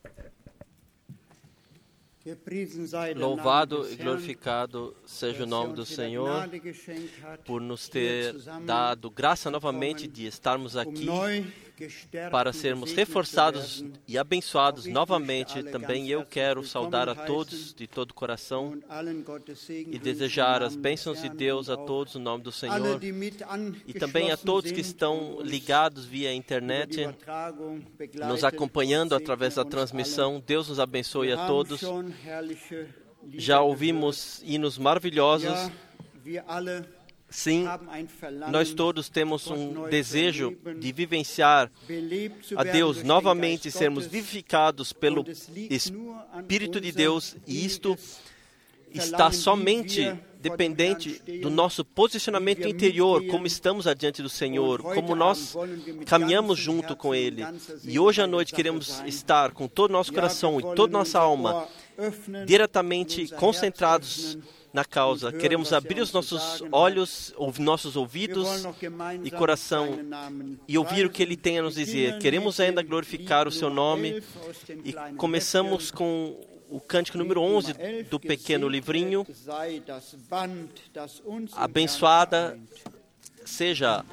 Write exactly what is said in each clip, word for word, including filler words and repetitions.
Louvado e glorificado seja o nome do Senhor por nos ter dado graça novamente de estarmos aqui para sermos reforçados e abençoados novamente. Também eu quero saudar a todos de todo o coração e desejar as bênçãos de Deus a todos no nome do Senhor e também a todos que estão ligados via internet, nos acompanhando através da transmissão. Deus nos abençoe a todos. Já ouvimos hinos maravilhosos. Sim, nós todos temos um desejo de vivenciar a Deus novamente e sermos vivificados pelo Espírito de Deus, e isto está somente dependente do nosso posicionamento interior, como estamos adiante do Senhor, como nós caminhamos junto com Ele. E hoje à noite queremos estar com todo o nosso coração e toda a nossa alma diretamente concentrados na causa. Queremos abrir os nossos olhos, nossos ouvidos e coração e ouvir o que Ele tem a nos dizer. Queremos ainda glorificar o Seu nome e começamos com o cântico número onze do pequeno livrinho. Abençoada seja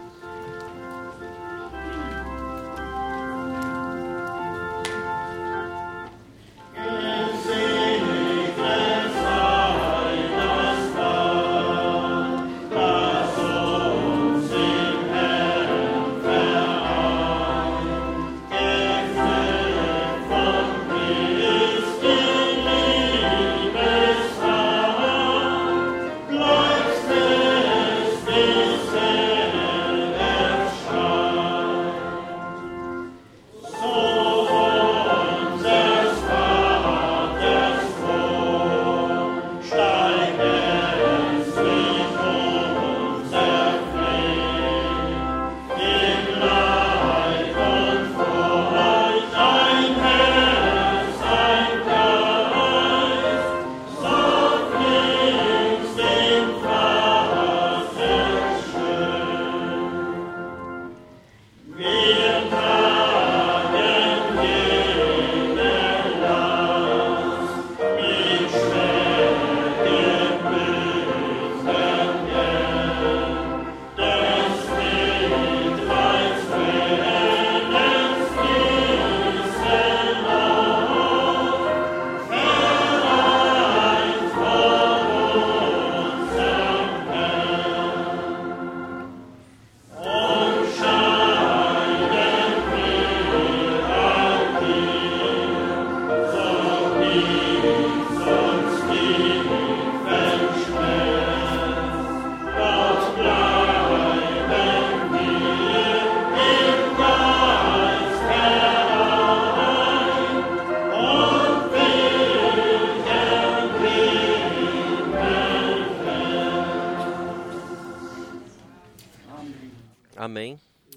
Amém.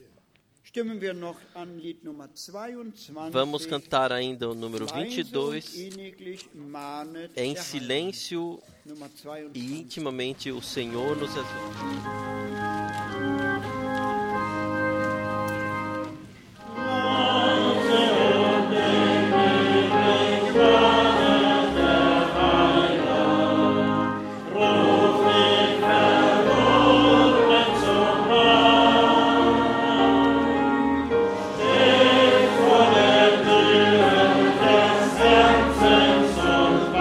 Vamos cantar ainda o número vinte e dois, em silêncio e intimamente o Senhor nos ajuda.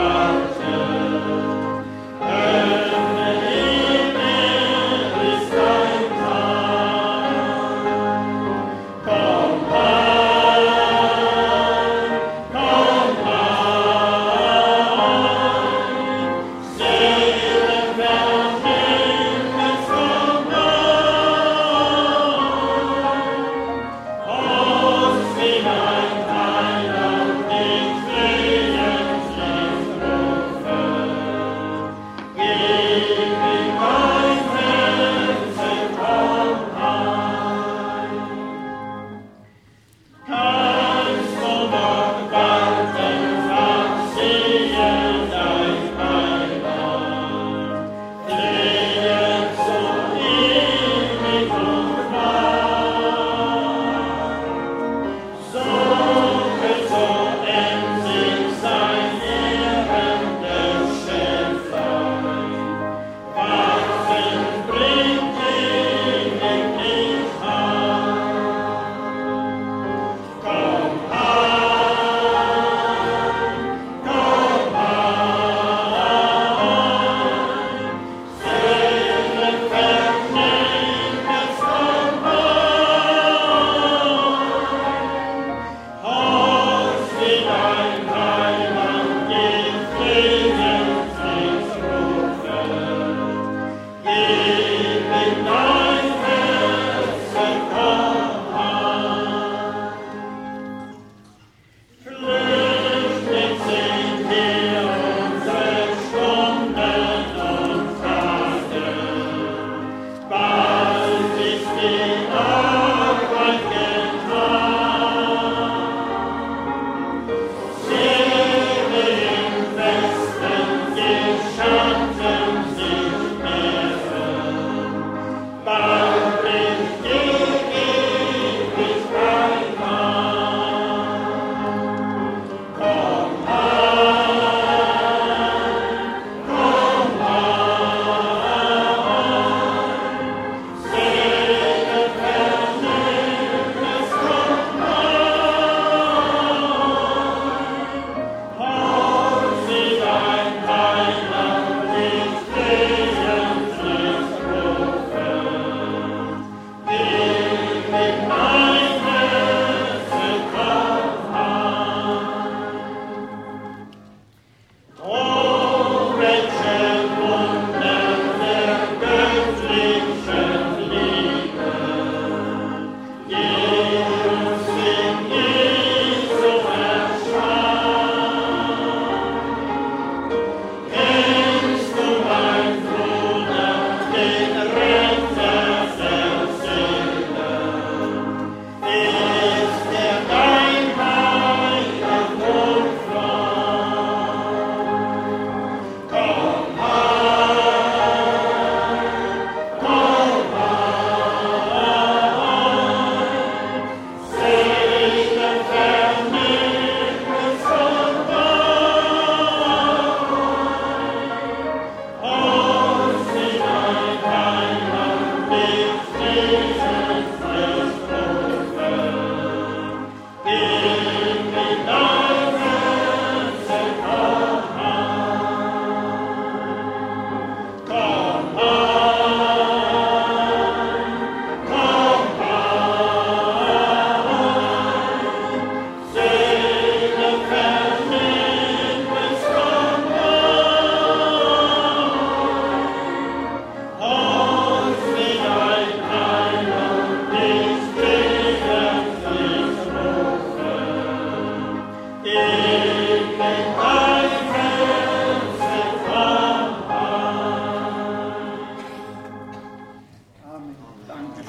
Stop.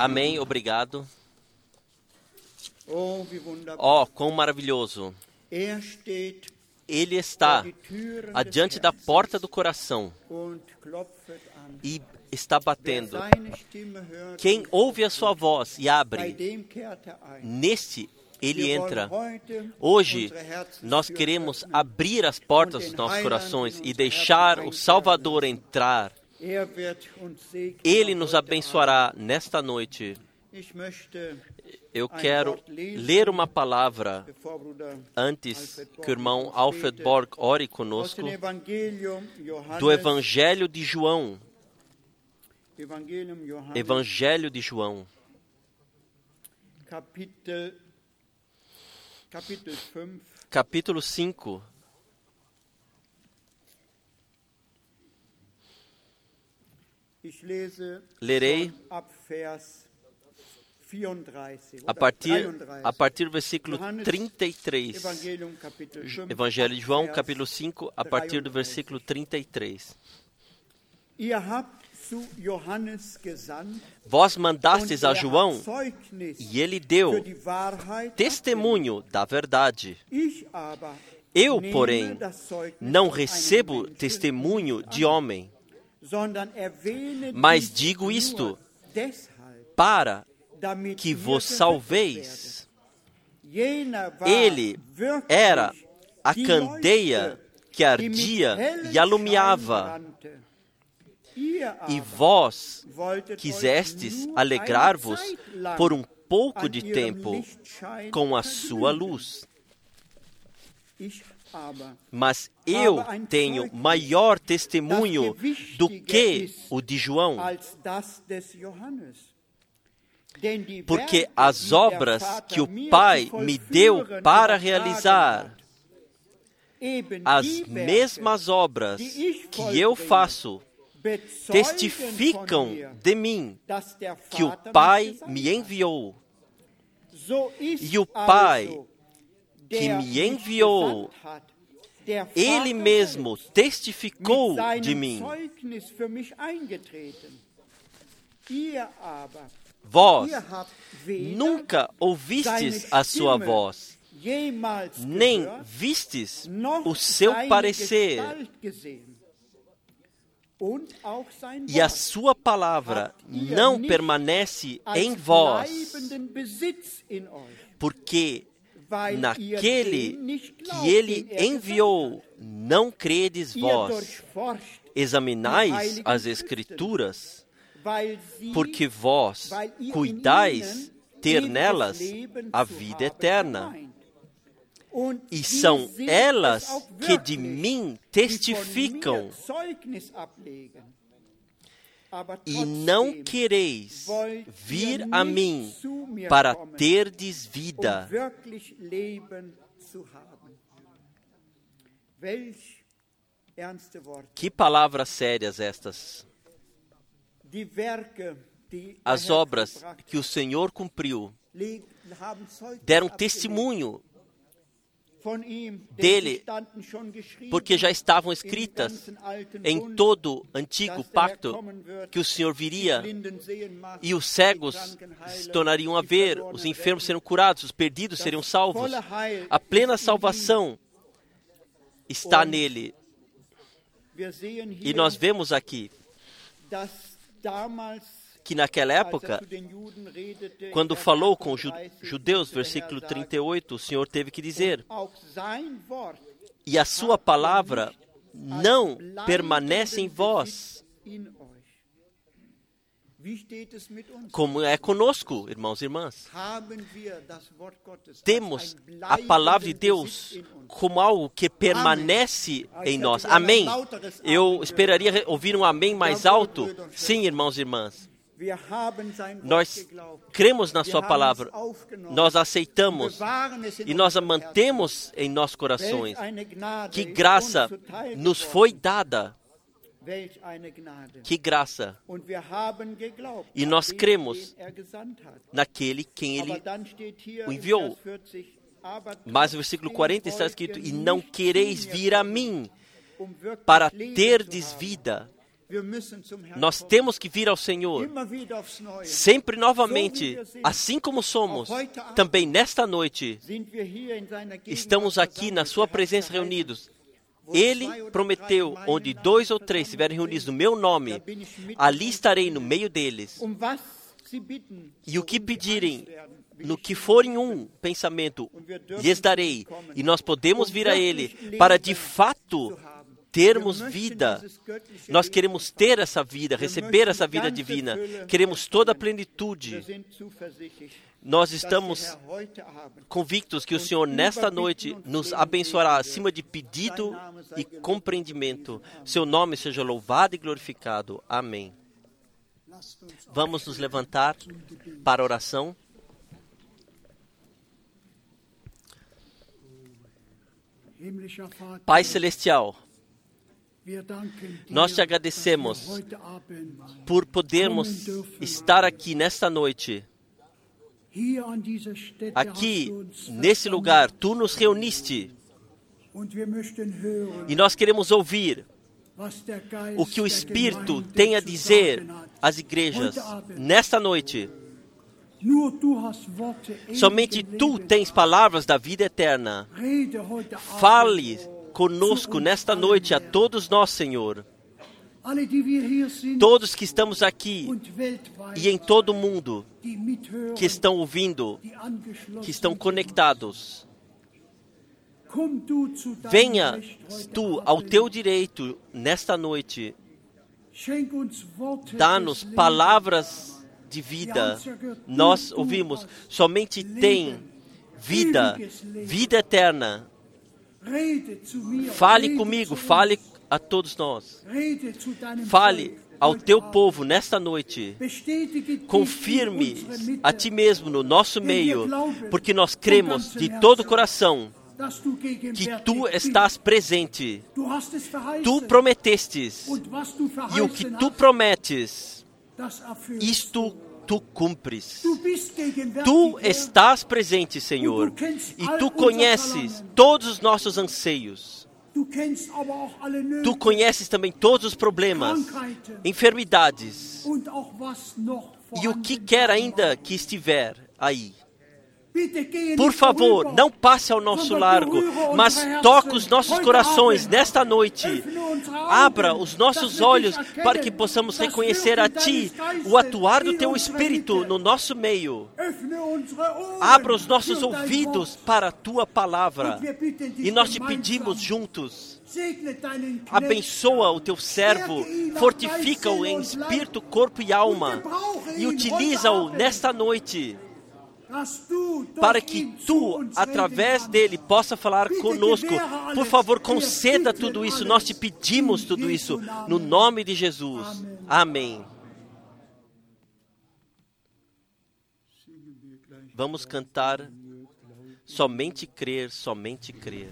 Amém, obrigado. Oh, quão maravilhoso. Ele está adiante da porta do coração e está batendo. Quem ouve a sua voz e abre, neste ele entra. Hoje, nós queremos abrir as portas dos nossos corações e deixar o Salvador entrar. Ele nos abençoará nesta noite. Eu quero ler uma palavra antes que o irmão Alfred Borg ore conosco, do Evangelho de João. Evangelho de João. Capítulo cinco. Lerei a partir, a partir do versículo trinta e três. Evangelho de João, capítulo cinco, a partir do versículo trinta e três. Vós mandastes a João, e ele deu testemunho da verdade. Eu, porém, não recebo testemunho de homem, mas digo isto para que vos salveis. Ele era a candeia que ardia e alumiava. E vós quisestes alegrar-vos por um pouco de tempo com a sua luz. Mas eu tenho maior testemunho do que o de João, porque as obras que o Pai me deu para realizar, as mesmas obras que eu faço, testificam de mim que o Pai me enviou. E o Pai que me enviou, Ele mesmo testificou de mim. Vós nunca ouvistes a sua voz, nem vistes o seu parecer. E a sua palavra não permanece em vós, porque naquele que ele enviou não credes vós. Examinais as Escrituras, porque vós cuidais ter nelas a vida eterna. E são elas que de mim testificam. E não quereis vir a mim para terdes vida. Que palavras sérias estas! As obras que o Senhor cumpriu deram testemunho dele, porque já estavam escritas em todo o antigo pacto que o Senhor viria e os cegos se tornariam a ver, os enfermos seriam curados, os perdidos seriam salvos. A plena salvação está nele. E nós vemos aqui que naquela época, quando falou com os judeus, versículo trinta e oito, o Senhor teve que dizer: e a sua palavra não permanece em vós. Como é conosco, irmãos e irmãs? Temos a palavra de Deus como algo que permanece em nós. Amém? Eu esperaria ouvir um amém mais alto. Sim, irmãos e irmãs. Nós cremos na sua palavra, nós aceitamos e nós a mantemos em nossos corações. Que graça nos foi dada! Que graça! E nós cremos naquele quem Ele o enviou. Mas no versículo quarenta está escrito: e não quereis vir a mim para terdes vida. Nós temos que vir ao Senhor, sempre novamente, assim como somos. Também nesta noite, estamos aqui na sua presença reunidos. Ele prometeu, onde dois ou três estiverem reunidos no meu nome, ali estarei no meio deles. E o que pedirem, no que forem um pensamento, lhes darei. E nós podemos vir a Ele para, de fato, termos vida. Nós queremos ter essa vida, receber essa vida divina. Queremos toda a plenitude. Nós estamos convictos que o Senhor, nesta noite, nos abençoará acima de pedido e compreendimento. Seu nome seja louvado e glorificado. Amém. Vamos nos levantar para a oração. Pai Celestial, nós te agradecemos por podermos estar aqui nesta noite. Aqui, nesse lugar, Tu nos reuniste. E nós queremos ouvir o que o Espírito tem a dizer às igrejas nesta noite. Somente Tu tens palavras da vida eterna. Fale conosco nesta noite a todos nós, Senhor. Todos que estamos aqui e em todo o mundo, que estão ouvindo, que estão conectados. Venha Tu ao Teu direito nesta noite. Dá-nos palavras de vida. Nós ouvimos, somente tem vida, vida eterna. Fale comigo, fale a todos nós. Fale ao Teu povo nesta noite. Confirme a Ti mesmo no nosso meio, porque nós cremos de todo o coração que Tu estás presente. Tu prometestes, e o que Tu prometes, isto Tu cumpres. Tu estás presente, Senhor, e Tu conheces todos os nossos anseios. Tu conheces também todos os problemas, enfermidades e o que quer ainda que estiver aí. Por favor, não passe ao nosso largo, mas toque os nossos corações nesta noite. Abra os nossos olhos para que possamos reconhecer a Ti, o atuar do Teu Espírito no nosso meio. Abra os nossos ouvidos para a Tua palavra. E nós te pedimos juntos. Abençoa o Teu servo, fortifica-o em espírito, corpo e alma, e utiliza-o nesta noite, para que Tu, através dele, possa falar conosco. Por favor, conceda tudo isso. Nós te pedimos tudo isso, no nome de Jesus. Amém. Vamos cantar Somente Crer, Somente Crer.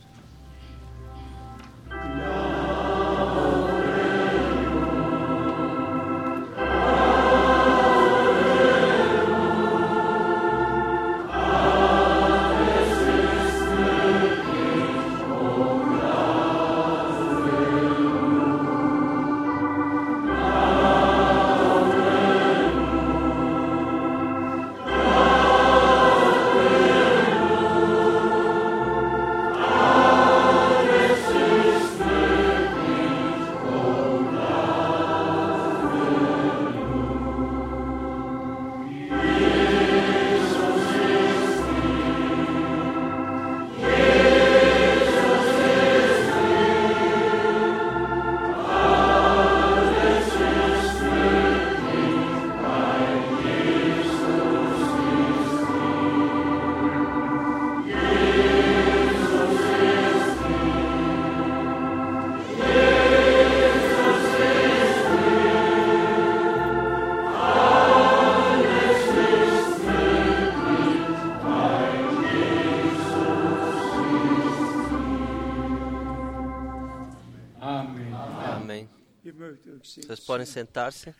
Vocês podem sentar-se.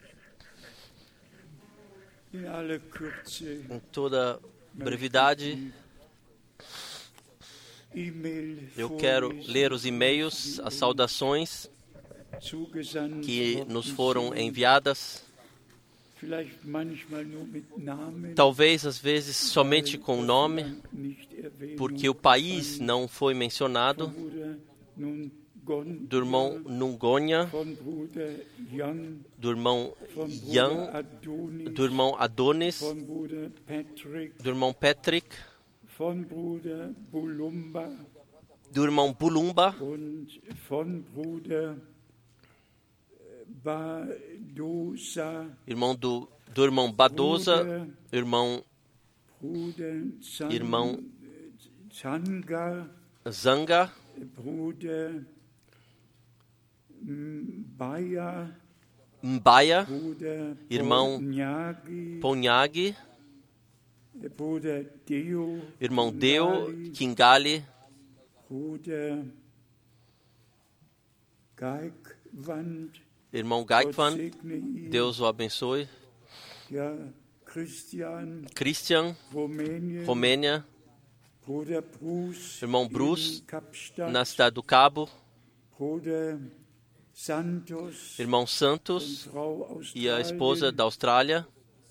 Em toda brevidade, eu quero ler os e-mails, as saudações. que nos foram enviadas, talvez às vezes somente com nome, porque o país não foi mencionado, do irmão Nungonha, do irmão Yang, do irmão Adonis, do irmão Patrick, do irmão Bulumba, irmão do, do irmão Badosa, irmão, irmão Zanga, Mbaia, irmão Ponyagi, irmão Deo Kingali, irmão Gaikvan, Deus o abençoe, Christian, Romênia, irmão Bruce, na cidade do Cabo, irmão Santos e a esposa da Austrália,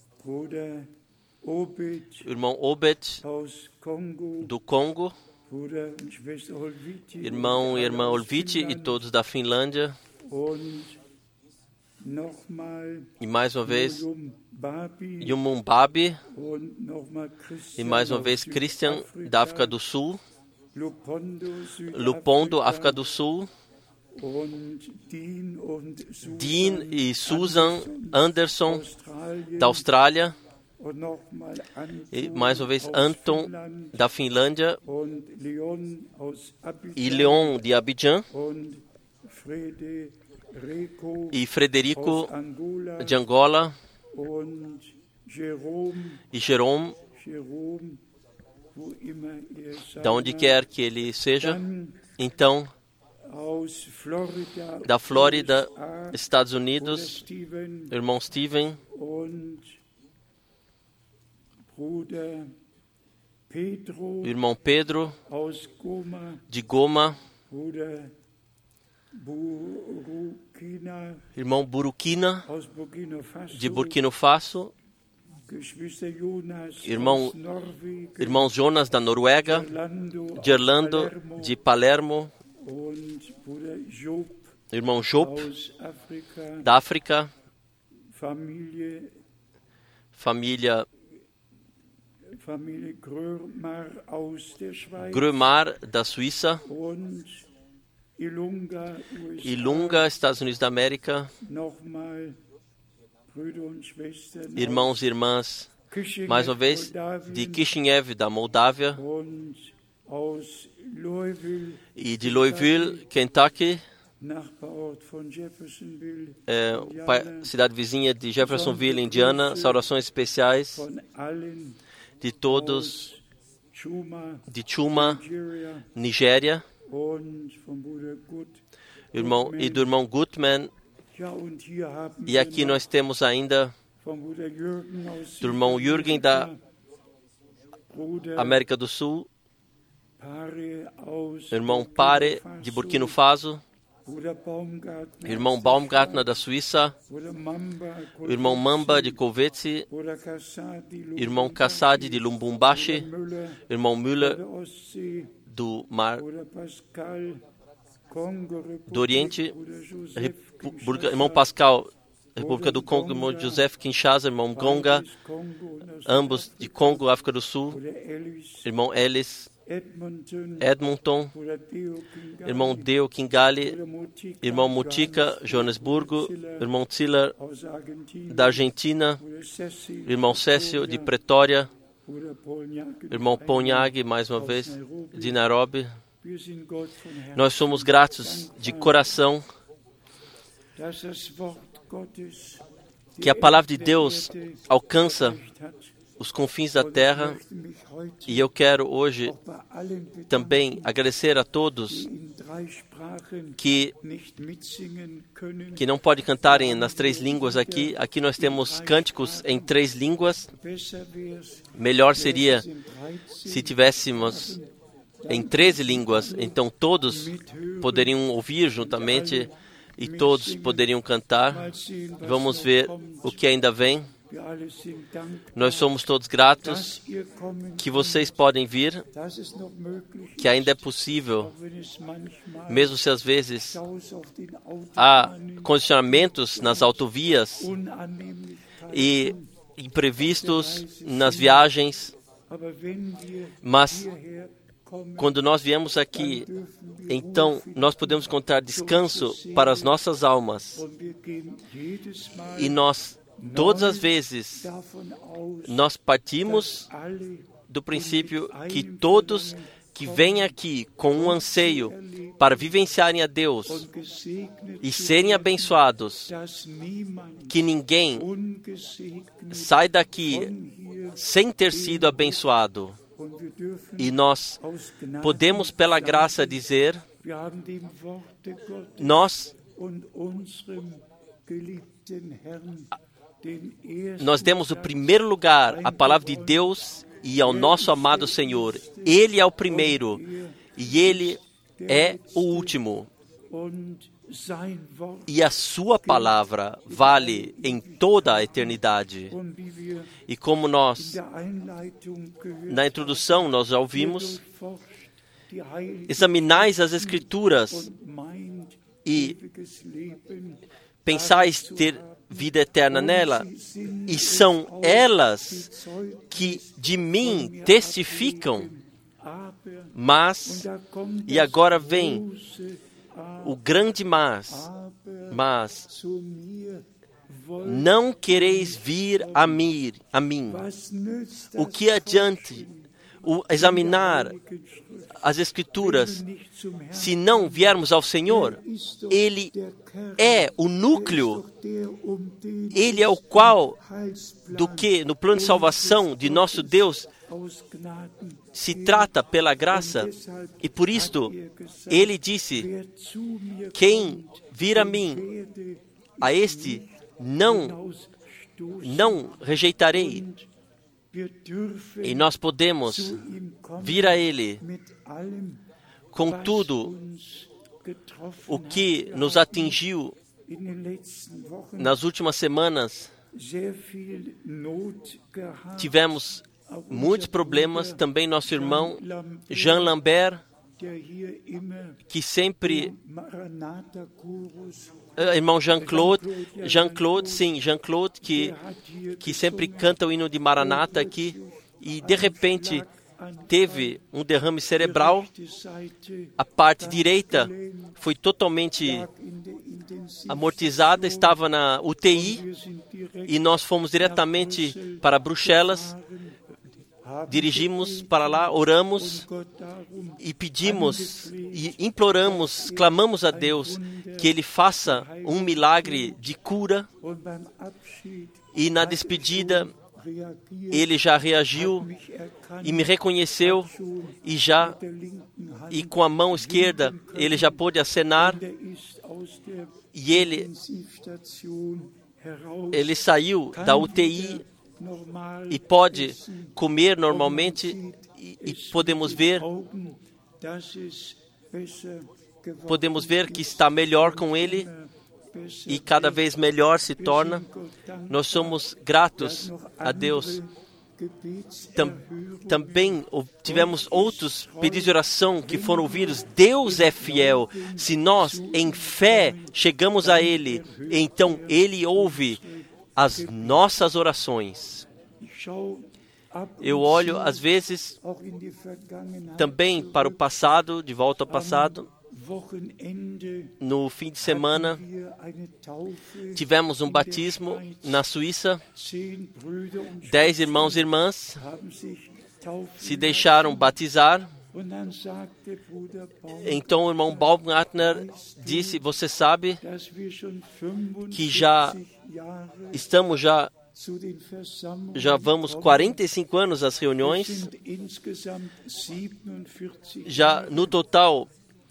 irmão Obed do Congo, irmão e irmã Olvite e todos da Finlândia, e mais uma vez Yumumbabi, e mais uma vez Christian da África do Sul, Lupondo, África do Sul, Dean e Susan Anderson da Austrália, e mais uma vez Anton da Finlândia e Leon de Abidjan e Frederico de Angola e Jerome, da onde quer que ele seja. Então, da Flórida, Estados Unidos, irmão Steven, irmão Pedro, de Goma, irmão Burukina, de Burkina Faso, irmão, irmão Jonas, da Noruega, de Orlando, de Palermo, irmão Job, da África, família Grömar, da Suíça, Ilunga, Estados Unidos da América, irmãos e irmãs, mais uma vez, de Kishinev, da Moldávia, e de Louisville, Kentucky, é, cidade vizinha de Jeffersonville, Indiana. Saudações especiais de todos, de Chuma, Nigéria, irmão, e do irmão Gutman. E aqui nós temos ainda do irmão Jürgen da América do Sul, irmão Pare de Burkina Faso, irmão Baumgartner da Suíça, irmão Mamba de Kovetsi, irmão Kassadi de Lumbumbashi, irmão Müller do Mar do Oriente, irmão Pascal, República do Congo, irmão Joseph Kinshasa, irmão Gonga, ambos de Congo, África do Sul, irmão Ellis, Edmonton, irmão Deo Kingali, irmão Mutica, Joanesburgo, irmão Ziller, da Argentina, irmão Cécio, de Pretória, irmão Ponyagi, mais uma vez, de Nairobi. Nós somos gratos de coração que a palavra de Deus alcança os confins da terra, e eu quero hoje também agradecer a todos que, que não podem cantar nas três línguas aqui. Aqui nós temos cânticos em três línguas. Melhor seria se tivéssemos em treze línguas, então todos poderiam ouvir juntamente e todos poderiam cantar. Vamos ver o que ainda vem. Nós somos todos gratos que vocês podem vir, que ainda é possível, mesmo se às vezes há condicionamentos nas autovias e imprevistos nas viagens, mas quando nós viemos aqui, então nós podemos encontrar descanso para as nossas almas. E nós, todas as vezes, nós partimos do princípio que todos que vêm aqui com um anseio para vivenciarem a Deus e serem abençoados, que ninguém sai daqui sem ter sido abençoado. E nós podemos, pela graça, dizer, nós, nós demos o primeiro lugar à palavra de Deus e ao nosso amado Senhor. Ele é o primeiro e Ele é o último. E a sua palavra vale em toda a eternidade. E como nós, na introdução, nós já ouvimos, examinais as Escrituras e pensais ter vida eterna nela, e são elas que de mim testificam. Mas, e agora vem o grande mas, mas não quereis vir a mim, a mim. O que adiante o examinar as Escrituras se não viermos ao Senhor? Ele é o núcleo, Ele é o qual, do que no plano de salvação de nosso Deus se trata pela graça, e por isto Ele disse, quem vir a mim, a este não, não rejeitarei. E nós podemos vir a Ele com tudo o que nos atingiu nas últimas semanas. Tivemos muitos problemas. Também nosso irmão Jean Lambert, que sempre... Irmão Jean-Claude, Jean-Claude, sim, Jean-Claude, que, que sempre canta o hino de Maranata aqui, e de repente teve um derrame cerebral. A parte direita foi totalmente amortizada, estava na U T I, e nós fomos diretamente para Bruxelas, dirigimos para lá, oramos e pedimos e imploramos, clamamos a Deus que Ele faça um milagre de cura. E na despedida Ele já reagiu e me reconheceu, e já e com a mão esquerda Ele já pôde acenar, e ele ele saiu da U T I e pode comer normalmente, e, e podemos ver podemos ver que está melhor com ele, e cada vez melhor se torna. Nós somos gratos a Deus. Tam, também tivemos outros pedidos de oração que foram ouvidos. Deus é fiel. Se nós, em fé, chegamos a Ele, então Ele ouve as nossas orações. Eu olho, às vezes, também para o passado, de volta ao passado. No fim de semana, tivemos um batismo na Suíça. Dez irmãos e irmãs se deixaram batizar. Então o irmão Baumgartner disse, você sabe que já estamos já já vamos quarenta e cinco anos às reuniões. Já no total,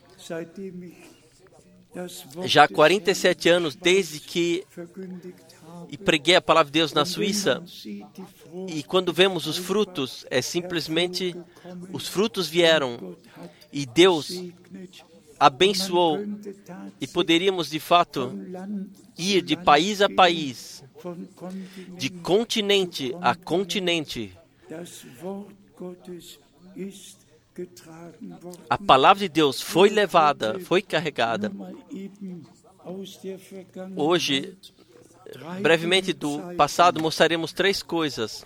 já há quarenta e sete anos desde que e preguei a palavra de Deus na Suíça. E quando vemos os frutos, é simplesmente os frutos vieram e Deus abençoou e poderíamos, de fato, ir de país a país, de continente a continente. A palavra de Deus foi levada, foi carregada. Hoje, brevemente do passado, mostraremos três coisas.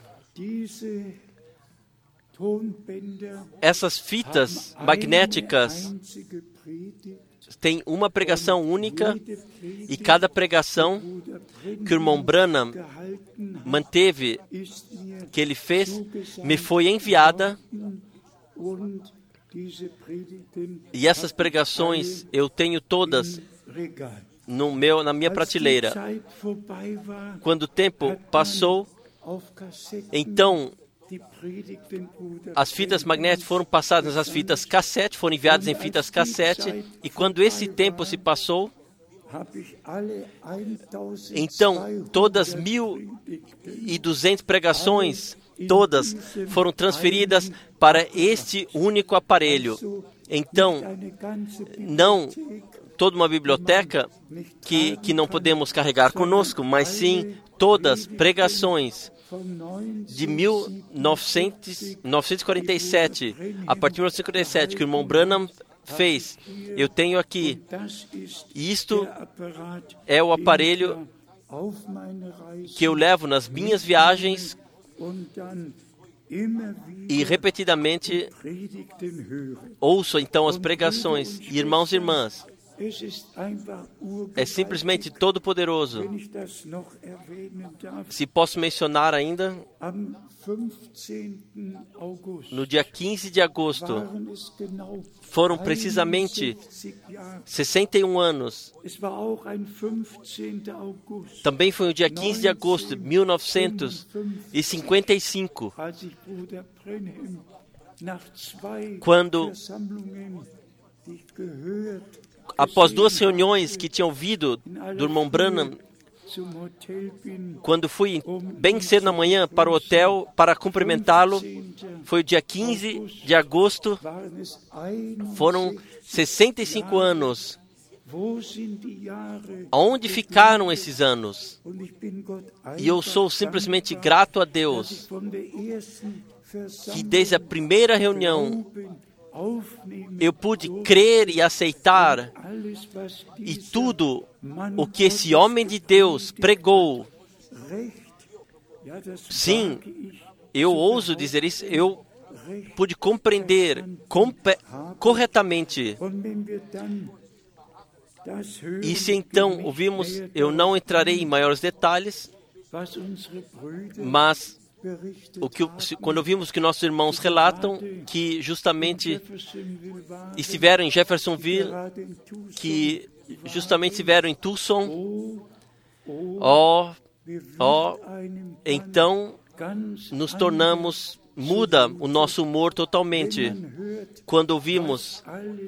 Essas fitas magnéticas têm uma pregação única e cada pregação que o irmão Branham manteve, que ele fez, me foi enviada. E essas pregações eu tenho todas no meu, na minha prateleira. Quando o tempo passou, então as fitas magnéticas foram passadas nas fitas cassete, foram enviadas em fitas cassete, e quando esse tempo se passou, então todas mil e duzentas pregações, todas foram transferidas para este único aparelho. Então, não toda uma biblioteca que, que não podemos carregar conosco, mas sim todas pregações de mil novecentos e quarenta e sete, a partir de mil novecentos e quarenta e sete, que o irmão Branham fez. Eu tenho aqui. Isto é o aparelho que eu levo nas minhas viagens e repetidamente ouço então as pregações. Irmãos e irmãs, é simplesmente todo-poderoso. Se posso mencionar ainda, no dia quinze de agosto, foram precisamente sessenta e um anos. Também foi o dia quinze de agosto de mil novecentos e cinquenta e cinco, quando, após duas reuniões que tinham ouvido do irmão Branham, quando fui bem cedo na manhã para o hotel para cumprimentá-lo, foi o dia quinze de agosto, foram sessenta e cinco anos. Aonde ficaram esses anos? E eu sou simplesmente grato a Deus, que desde a primeira reunião eu pude crer e aceitar, e tudo o que esse homem de Deus pregou, sim, eu ouso dizer isso, eu pude compreender corretamente. E se então ouvimos, eu não entrarei em maiores detalhes, mas o que, quando ouvimos que nossos irmãos relatam que justamente estiveram em Jeffersonville, que justamente estiveram em Tucson, ó, ó, então nos tornamos, muda o nosso humor totalmente quando ouvimos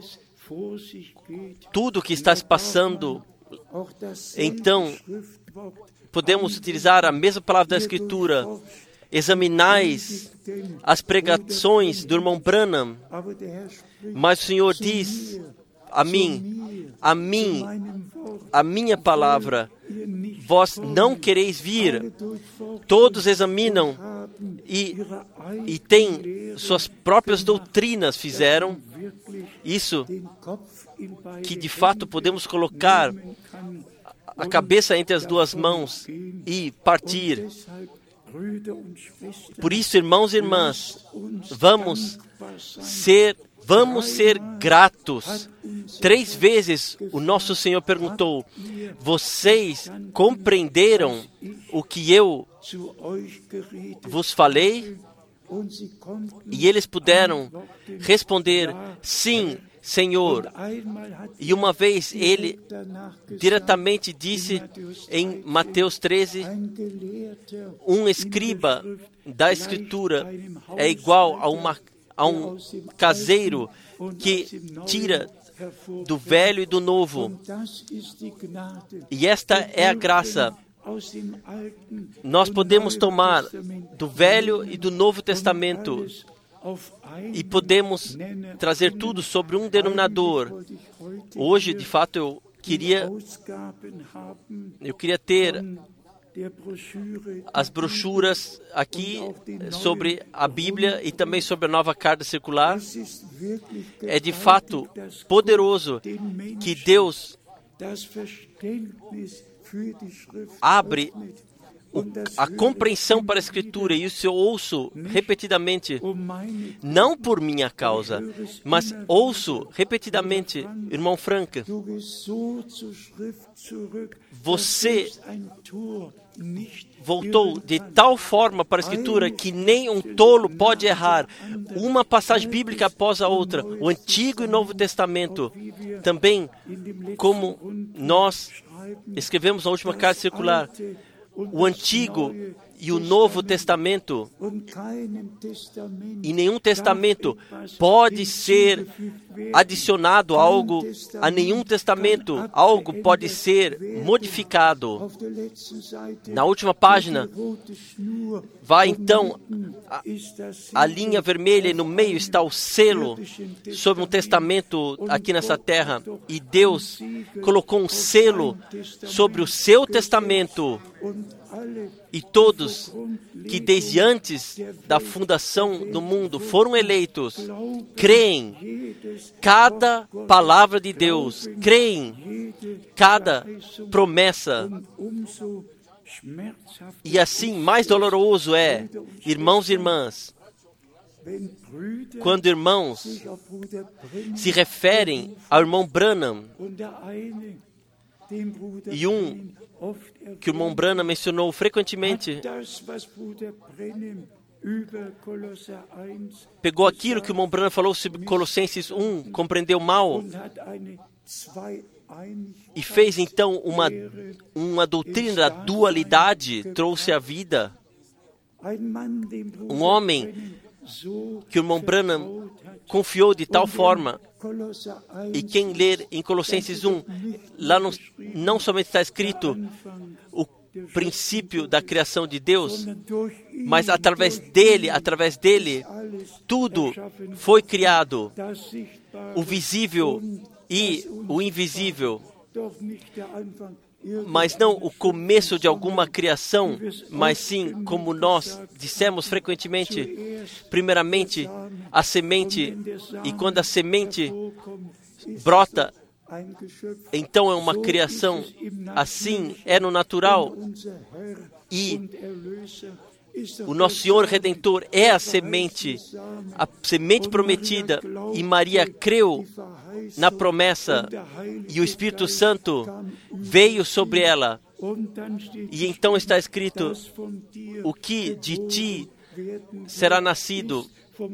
tudo que está se passando. Então podemos utilizar a mesma palavra da Escritura. Examinais as pregações do irmão Branham, mas o Senhor diz a mim, a mim, a minha palavra, vós não quereis vir. Todos examinam e, e têm suas próprias doutrinas, fizeram isso, que de fato podemos colocar a cabeça entre as duas mãos e partir. Por isso, irmãos e irmãs, vamos ser, vamos ser gratos. Três vezes o nosso Senhor perguntou: vocês compreenderam o que eu vos falei? E eles puderam responder: sim, Senhor. E uma vez ele diretamente disse em Mateus treze, um escriba da Escritura é igual a, uma, a um caseiro que tira do velho e do novo. E esta é a graça. Nós podemos tomar do Velho e do Novo Testamento e podemos trazer tudo sobre um denominador. Hoje, de fato, eu queria, eu queria ter as brochuras aqui sobre a Bíblia e também sobre a nova carta circular. É de fato poderoso que Deus abre a compreensão para a Escritura, e isso eu ouço repetidamente, não por minha causa, mas ouço repetidamente, irmão Frank, você voltou de tal forma para a Escritura que nem um tolo pode errar. Uma passagem bíblica após a outra, o Antigo e Novo Testamento, também como nós escrevemos na última carta circular, o Antigo e o Novo Testamento, e nenhum testamento pode ser adicionado a algo, a nenhum testamento, algo pode ser modificado. Na última página, vai então a, a linha vermelha e no meio está o selo sobre um testamento aqui nessa terra, e Deus colocou um selo sobre o seu testamento. E todos que desde antes da fundação do mundo foram eleitos, creem cada palavra de Deus, creem cada promessa. E assim, mais doloroso é, irmãos e irmãs, quando irmãos se referem ao irmão Branham, e um que o irmão Branham mencionou frequentemente, pegou aquilo que o irmão Branham falou sobre Colossenses um, compreendeu mal, e fez então uma, uma doutrina da dualidade, trouxe à vida. Um homem que o irmão Branham confiou de tal forma, e quem ler em Colossenses um, lá não, não somente está escrito o princípio da criação de Deus, mas através dele, através dele, tudo foi criado, o visível e o invisível, mas não o começo de alguma criação, mas sim, como nós dissemos frequentemente, primeiramente a semente, e quando a semente brota, então é uma criação. Assim é no natural, e o nosso Senhor Redentor é a semente, a semente prometida, e Maria creu na promessa, e o Espírito Santo veio sobre ela, e então está escrito, o que de ti será nascido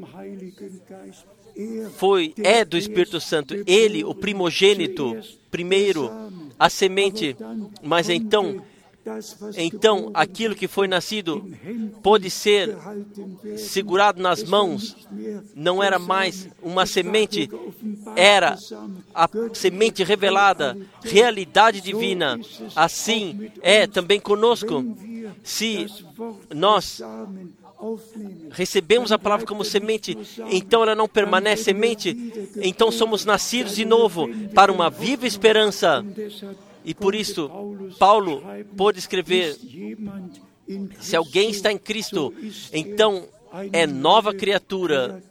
foi, é do Espírito Santo, ele, o primogênito, primeiro, a semente, mas então, então aquilo que foi nascido pôde ser segurado nas mãos, não era mais uma semente, era a semente revelada, realidade divina. Assim é também conosco. Se nós recebemos a palavra como semente, então ela não permanece semente, então somos nascidos de novo para uma viva esperança. E por isso, Paulo pôde escrever, se alguém está em Cristo, então é nova criatura.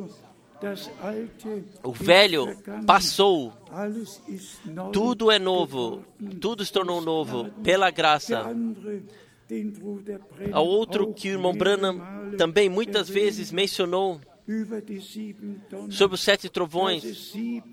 O velho passou, tudo é novo, tudo se tornou novo, pela graça. Ao outro que o irmão Branham também muitas vezes mencionou, sobre os sete trovões,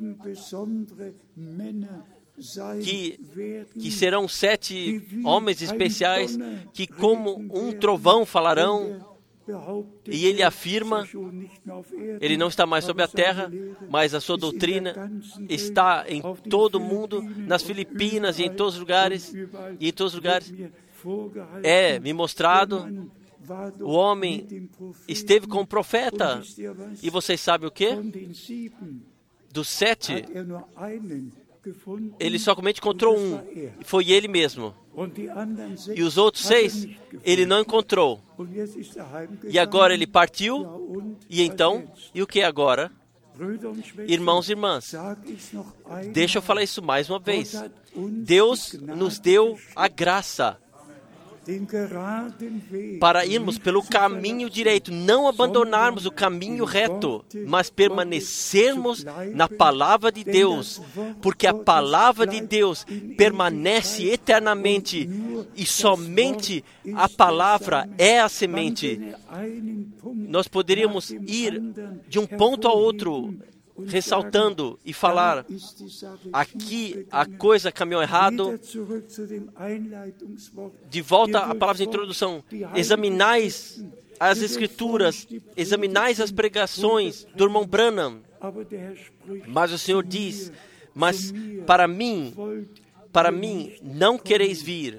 que, que serão sete homens especiais que como um trovão falarão, e ele afirma, ele não está mais sobre a terra, mas a sua doutrina está em todo o mundo, nas Filipinas e em todos os lugares, e em todos os lugares é me mostrado. O homem esteve com o profeta, e vocês sabem o quê? Dos sete, ele somente encontrou um, e foi ele mesmo. E os outros seis, ele não encontrou. E agora ele partiu, e então, e o que agora? Irmãos e irmãs, deixa eu falar isso mais uma vez. Deus nos deu a graça para irmos pelo caminho direito, não abandonarmos o caminho reto, mas permanecermos na palavra de Deus, porque a palavra de Deus permanece eternamente e somente a palavra é a semente. Nós poderíamos ir de um ponto ao outro, ressaltando e falar, aqui a coisa caminhou errado. De volta à palavra de introdução, examinais as escrituras, examinais as pregações do irmão Branham. Mas o Senhor diz, mas para mim, para mim não quereis vir.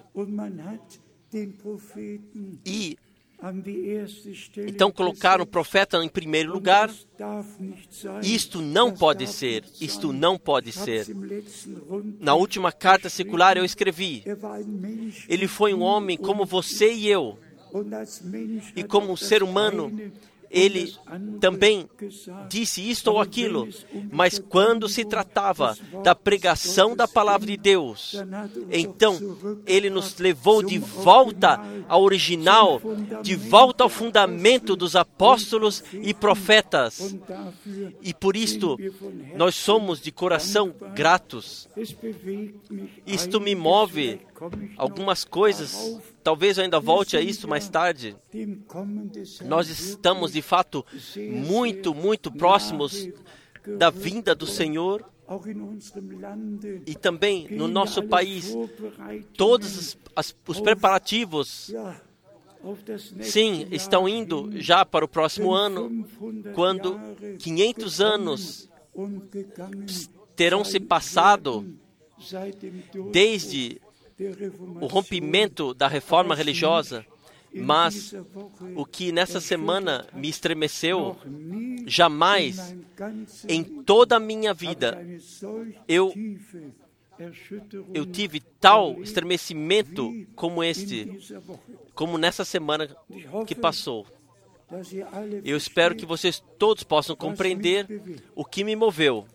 E então colocaram o profeta em primeiro lugar. Isto não pode ser, isto não pode ser. Na última carta circular eu escrevi, ele foi um homem como você e eu, e como um ser humano, ele também disse isto ou aquilo, mas quando se tratava da pregação da palavra de Deus, então ele nos levou de volta ao original, de volta ao fundamento dos apóstolos e profetas. E por isto nós somos de coração gratos. Isto me move algumas coisas. Talvez eu ainda volte a isso mais tarde. Nós estamos, de fato, muito, muito próximos da vinda do Senhor. E também no nosso país, todos as, os preparativos, sim, estão indo já para o próximo ano, quando quinhentos anos terão se passado desde o rompimento da reforma religiosa, mas o que nessa semana me estremeceu, jamais em toda a minha vida eu, eu tive tal estremecimento como este, como nessa semana que passou. Eu espero que vocês todos possam compreender o que me moveu.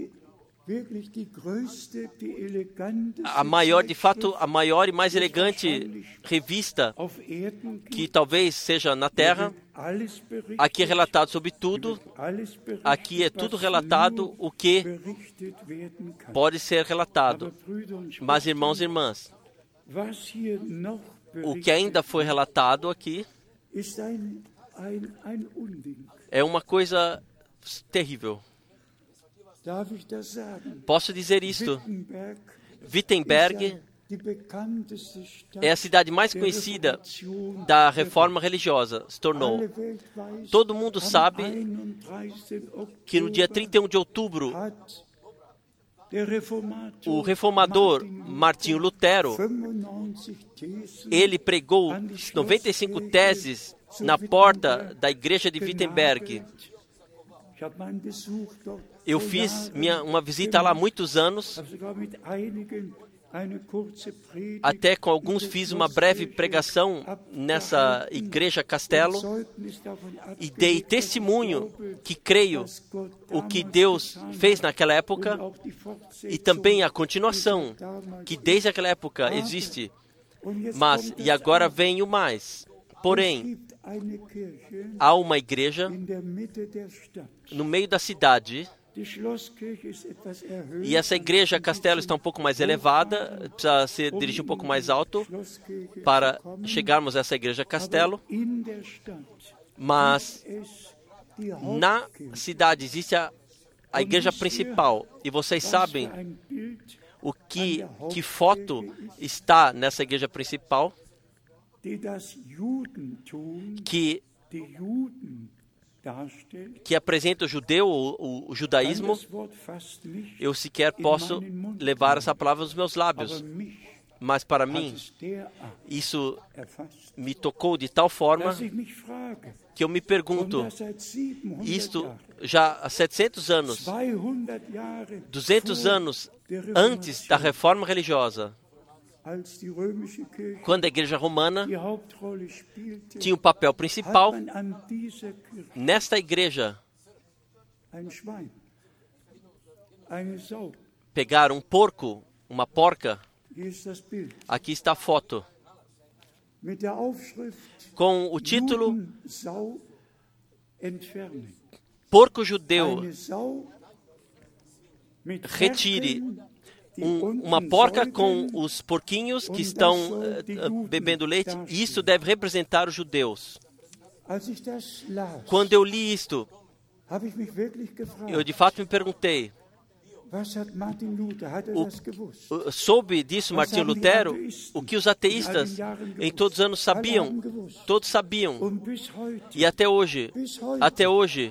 A maior, de fato, a maior e mais elegante revista que talvez seja na Terra. Aqui é relatado sobre tudo. Aqui é tudo relatado o que pode ser relatado. Mas, irmãos e irmãs, o que ainda foi relatado aqui é uma coisa terrível. Posso dizer isto? Wittenberg é a cidade mais conhecida da reforma religiosa, se tornou. Todo mundo sabe que no dia trinta e um de outubro, o reformador Martinho Lutero, ele pregou noventa e cinco teses na porta da igreja de Wittenberg. Eu fiz minha, uma visita lá há muitos anos, até com alguns fiz uma breve pregação nessa igreja castelo e dei testemunho que creio o que Deus fez naquela época e também a continuação que desde aquela época existe. Mas, e agora vem o mais, porém, há uma igreja no meio da cidade. E essa igreja castelo está um pouco mais elevada, precisa se dirigir um pouco mais alto para chegarmos a essa igreja castelo. Mas na cidade existe a, a igreja principal. E vocês sabem o que, que foto está nessa igreja principal? Que que apresenta o judeu, o, o judaísmo. Eu sequer posso levar essa palavra aos meus lábios, Mas para mim, isso me tocou de tal forma que eu me pergunto, isto já há setecentos anos, duzentos anos antes da reforma religiosa, quando a Igreja Romana tinha o papel principal, nesta igreja, pegaram um porco, uma porca. Aqui está a foto, com o título Porco Judeu, retire um, uma porca com os porquinhos que estão uh, bebendo leite. Isso deve representar os judeus. Quando eu li isto, eu de fato me perguntei, O, soube disso Martinho Lutero, o que os ateístas em todos os anos sabiam, todos sabiam, e até hoje, até hoje,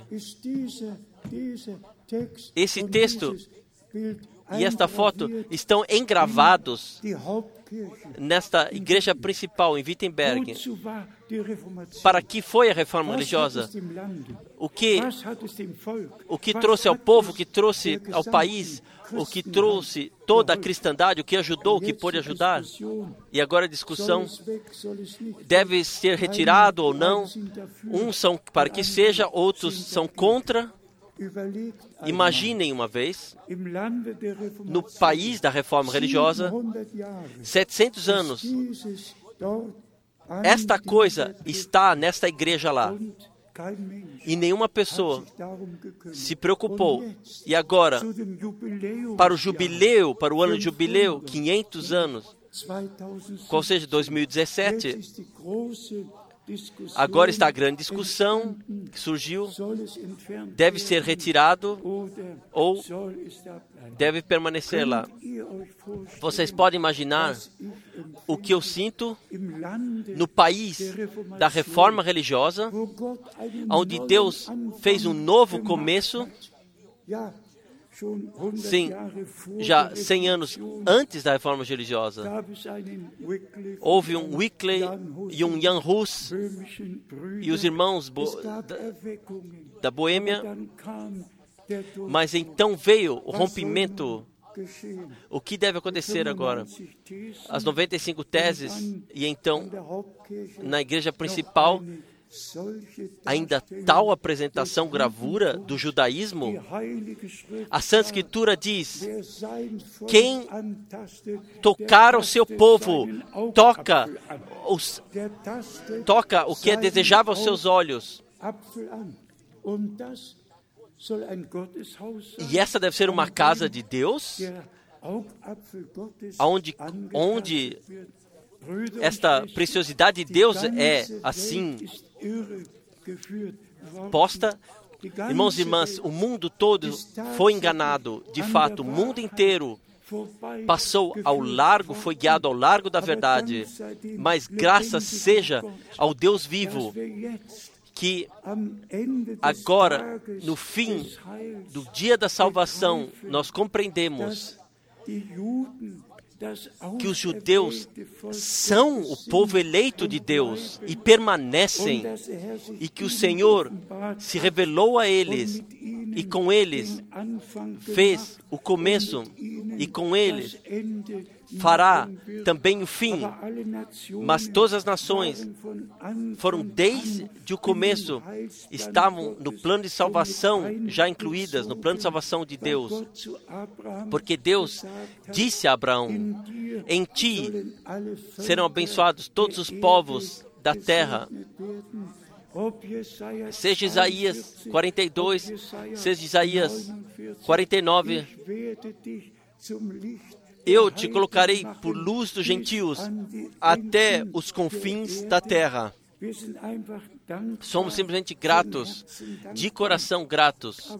esse texto e esta foto estão engravados nesta igreja principal em Wittenberg. Para que foi a reforma religiosa? O que, o que trouxe ao povo, o que trouxe ao país, o que trouxe toda a cristandade, o que ajudou, o que pôde ajudar? E agora a discussão deve ser retirado ou não. Uns são para que seja, outros são contra. Imaginem uma vez, no país da reforma religiosa, setecentos anos, esta coisa está nesta igreja lá. E nenhuma pessoa se preocupou. E agora, para o jubileu, para o ano de jubileu, quinhentos anos, qual seja dois mil e dezessete, agora está a grande discussão que surgiu, deve ser retirado ou deve permanecer lá. Vocês podem imaginar o que eu sinto no país da reforma religiosa, onde Deus fez um novo começo. Sim, já cem anos antes da reforma religiosa, houve um Wycliffe e um Jan Hus e os irmãos Bo da, da Boêmia, mas então veio o rompimento. O que deve acontecer agora? As noventa e cinco teses, e então, na igreja principal, ainda tal apresentação, gravura do judaísmo. A Santa Escritura diz, quem tocar o seu povo, toca, os, toca o que é desejável aos seus olhos. E essa deve ser uma casa de Deus, onde, onde esta preciosidade de Deus é assim posta. Irmãos e irmãs, o mundo todo foi enganado. De fato, o mundo inteiro passou ao largo, foi guiado ao largo da verdade. Mas graças seja ao Deus vivo, que agora, no fim do dia da salvação, nós compreendemos que os judeus são o povo eleito de Deus e permanecem, e que o Senhor se revelou a eles e com eles fez o começo e com eles fará também o fim. Mas todas as nações foram desde o começo, estavam no plano de salvação, já incluídas no plano de salvação de Deus. Porque Deus disse a Abraão, em ti serão abençoados todos os povos da terra. Seja Isaías quarenta e dois, seja Isaías quarenta e nove, eu te colocarei por luz dos gentios até os confins da terra. Somos simplesmente gratos, de coração gratos.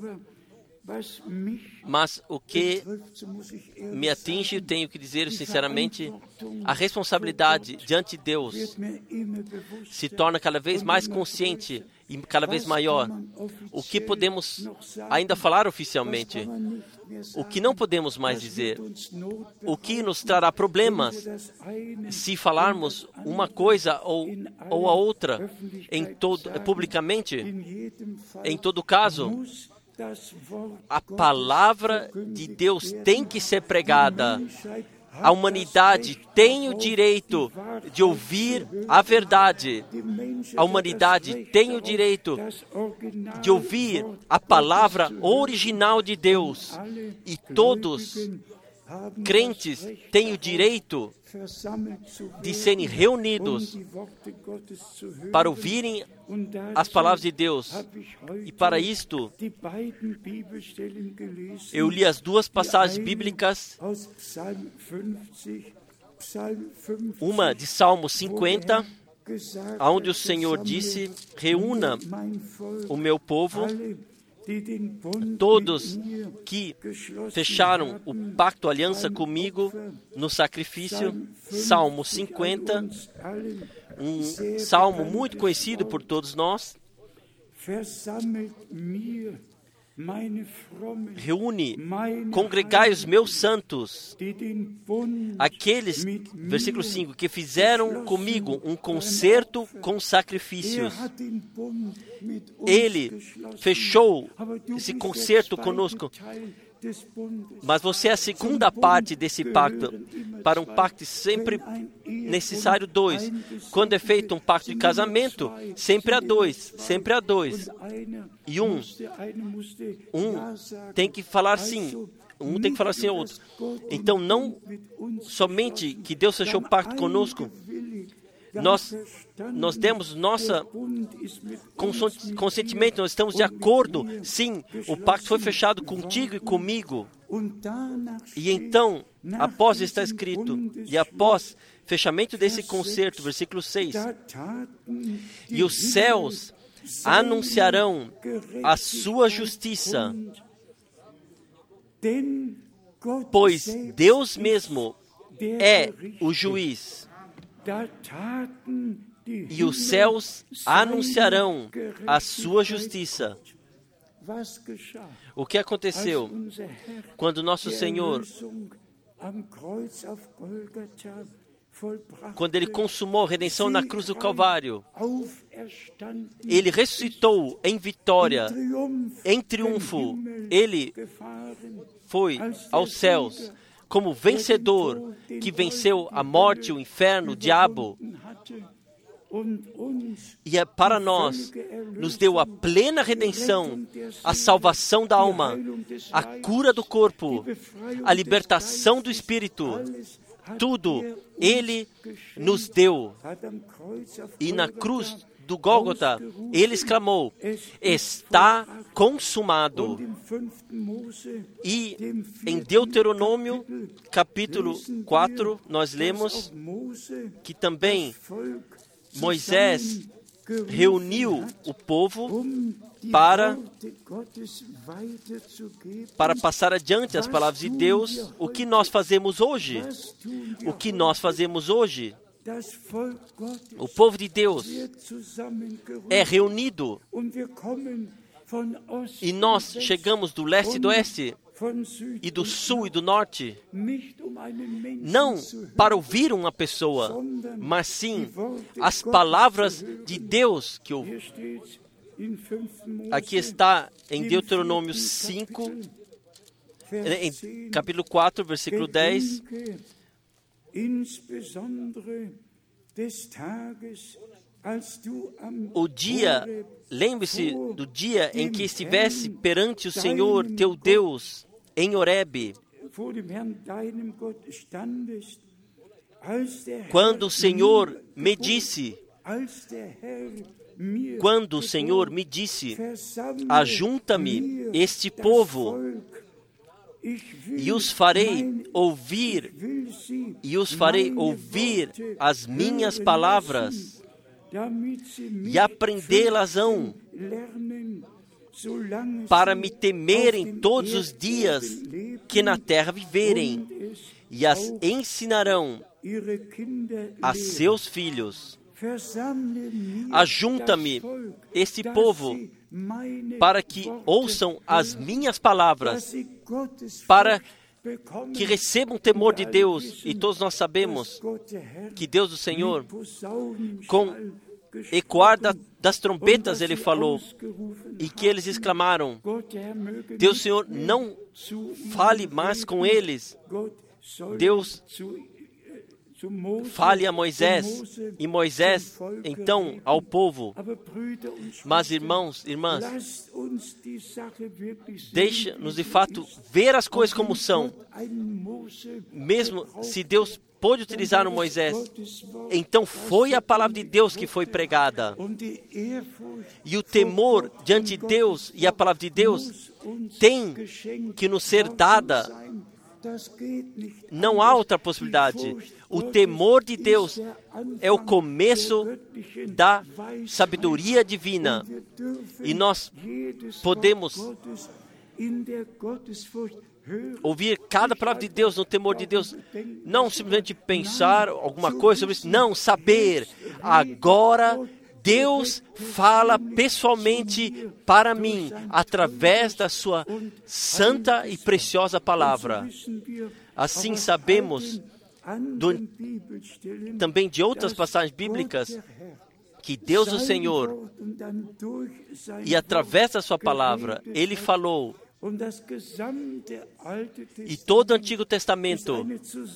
Mas o que me atinge, tenho que dizer sinceramente, a responsabilidade diante de Deus se torna cada vez mais consciente, e cada vez maior. O que podemos ainda falar oficialmente? O que não podemos mais dizer? O que nos trará problemas se falarmos uma coisa ou, ou a outra em todo, publicamente? Em todo caso, a palavra de Deus tem que ser pregada. A humanidade tem o direito de ouvir a verdade. A humanidade tem o direito de ouvir a palavra original de Deus. E todos crentes têm o direito de serem reunidos para ouvirem as palavras de Deus. E para isto, eu li as duas passagens bíblicas, uma de Salmo cinquenta, onde o Senhor disse: reúna o meu povo, todos que fecharam o pacto, a aliança comigo no sacrifício. Salmo cinquenta, um salmo muito conhecido por todos nós. Reúne, congregai os meus santos, aqueles, versículo cinco, que fizeram comigo um concerto com sacrifícios. Ele fechou esse concerto conosco, mas você é a segunda parte desse pacto. Para um pacto sempre necessário dois. Quando é feito um pacto de casamento, sempre há dois, sempre há dois. E um, um tem que falar sim, um tem que falar sim ao outro. Então, não somente que Deus fechou o pacto conosco, nós, nós demos nossa consentimento, nós estamos de acordo. Sim, o pacto foi fechado contigo e comigo. E então, após está escrito, e após fechamento desse concerto, versículo seis, e os céus anunciarão a sua justiça, pois Deus mesmo é o juiz. E os céus anunciarão a sua justiça. O que aconteceu quando nosso Senhor, quando Ele consumou a redenção na cruz do Calvário, Ele ressuscitou em vitória, em triunfo. Ele foi aos céus como vencedor que venceu a morte, o inferno, o diabo. E é para nós, nos deu a plena redenção, a salvação da alma, a cura do corpo, a libertação do espírito. Tudo Ele nos deu. E na cruz do Gólgota, Ele exclamou: está consumado. E em Deuteronômio, capítulo quatro, nós lemos que também Moisés reuniu o povo para, para passar adiante as palavras de Deus. O que nós fazemos hoje? O que nós fazemos hoje? O povo de Deus é reunido e nós chegamos do leste e do oeste e do sul e do norte, não para ouvir uma pessoa, mas sim as palavras de Deus que eu... Aqui está em Deuteronômio cinco, em capítulo quatro, versículo dez. O dia, lembre-se do dia em que estivesse perante o Senhor teu Deus em Horebe, quando o Senhor me disse, quando o Senhor me disse, ajunta-me este povo, e os farei ouvir, e os farei ouvir as minhas palavras, e aprendê-las-ão, para me temerem todos os dias que na terra viverem, e as ensinarão a seus filhos. Ajunta-me este povo para que ouçam as minhas palavras, para que recebam temor de Deus. E todos nós sabemos que Deus, o Senhor, com ecoar da, das trombetas, Ele falou, e que eles exclamaram: Deus, Senhor, não fale mais com eles. Deus, fale a Moisés, e Moisés, então, ao povo. Mas, irmãos, irmãs, deixa-nos de fato ver as coisas como são. Mesmo se Deus pôde utilizar o Moisés, então foi a palavra de Deus que foi pregada. E o temor diante de Deus e a palavra de Deus tem que nos ser dada. Não há outra possibilidade. O temor de Deus é o começo da sabedoria divina. E nós podemos ouvir cada palavra de Deus no temor de Deus. Não simplesmente pensar alguma coisa sobre isso. Não, saber. Agora Deus fala pessoalmente para mim, através da sua santa e preciosa palavra. Assim sabemos do, também de outras passagens bíblicas que Deus, o Senhor, e através da sua palavra, Ele falou. E todo o Antigo Testamento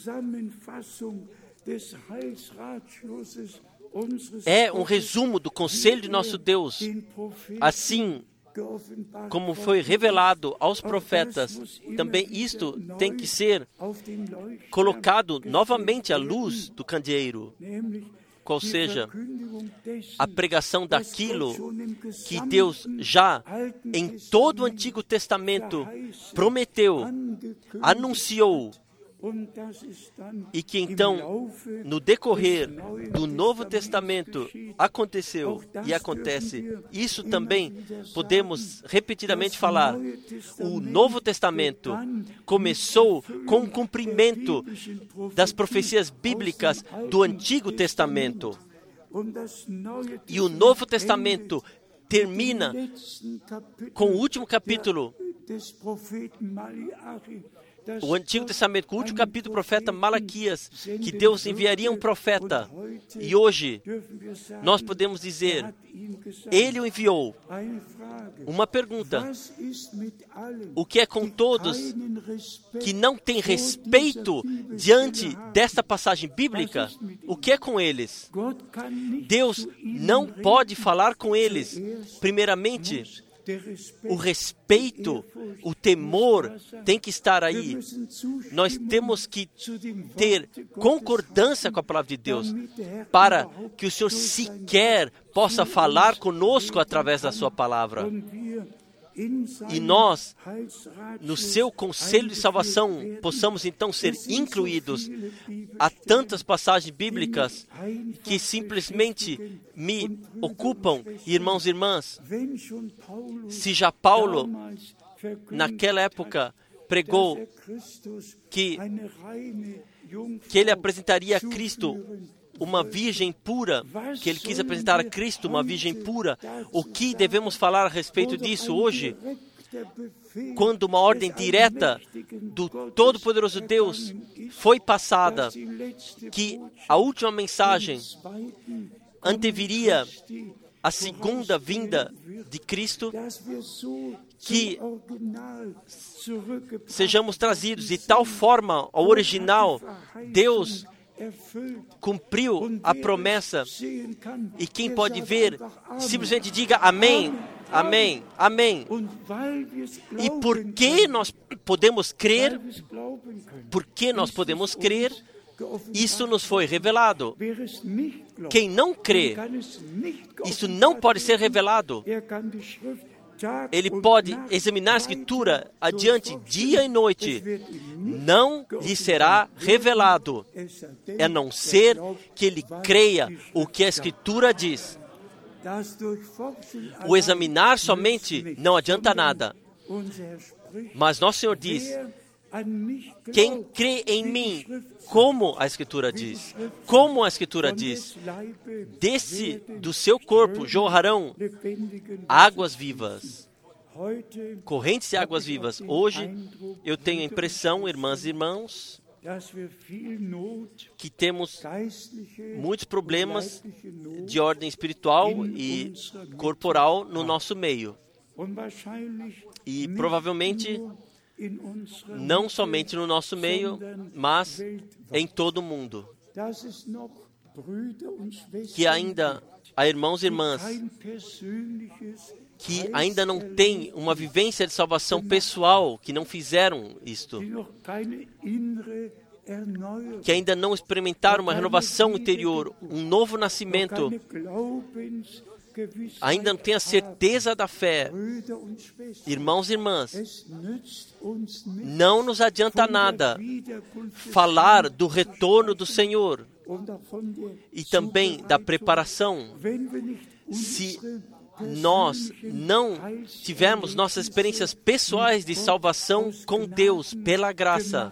é um resumo do conselho de nosso Deus, assim como foi revelado aos profetas. Também isto tem que ser colocado novamente à luz do candeeiro, qual seja a pregação daquilo que Deus já em todo o Antigo Testamento prometeu, anunciou, e que então, no decorrer do Novo Testamento, aconteceu e acontece. Isso também podemos repetidamente falar. O Novo Testamento começou com o cumprimento das profecias bíblicas do Antigo Testamento. E o Novo Testamento termina com o último capítulo. O Antigo Testamento, com o último capítulo do profeta Malaquias, que Deus enviaria um profeta. E hoje, nós podemos dizer, Ele o enviou. Uma pergunta: o que é com todos que não têm respeito diante desta passagem bíblica? O que é com eles? Deus não pode falar com eles. Primeiramente, o respeito, o temor tem que estar aí. Nós temos que ter concordância com a palavra de Deus para que o Senhor sequer possa falar conosco através da sua palavra. E nós, no seu conselho de salvação, possamos então ser incluídos. Há tantas passagens bíblicas que simplesmente me ocupam, irmãos e irmãs. Se já Paulo, naquela época, pregou que, que ele apresentaria a Cristo uma virgem pura, que ele quis apresentar a Cristo uma virgem pura, o que devemos falar a respeito disso hoje? Quando uma ordem direta do Todo-Poderoso Deus foi passada, que a última mensagem anteviria a segunda vinda de Cristo, que sejamos trazidos de tal forma ao original. Deus cumpriu a promessa, e quem pode ver, simplesmente diga amém, amém, amém. E por que nós podemos crer? Por que nós podemos crer? Isso nos foi revelado. Quem não crê, isso não pode ser revelado. Ele pode examinar a Escritura adiante, dia e noite. Não lhe será revelado, a não ser que ele creia o que a Escritura diz. O examinar somente não adianta nada. Mas nosso Senhor diz, Quem crê em mim, como a Escritura diz, como a Escritura diz, desse do seu corpo jorrarão águas vivas, correntes de águas vivas. Hoje eu tenho a impressão, irmãs e irmãos, que temos muitos problemas de ordem espiritual e corporal no nosso meio. E provavelmente não somente no nosso meio, mas em todo o mundo. Que ainda há irmãos e irmãs que ainda não têm uma vivência de salvação pessoal, que não fizeram isto, que ainda não experimentaram uma renovação interior, um novo nascimento, ainda não têm a certeza da fé. Irmãos e irmãs, não nos adianta nada falar do retorno do Senhor e também da preparação, se nós não tivermos nossas experiências pessoais de salvação com Deus pela graça.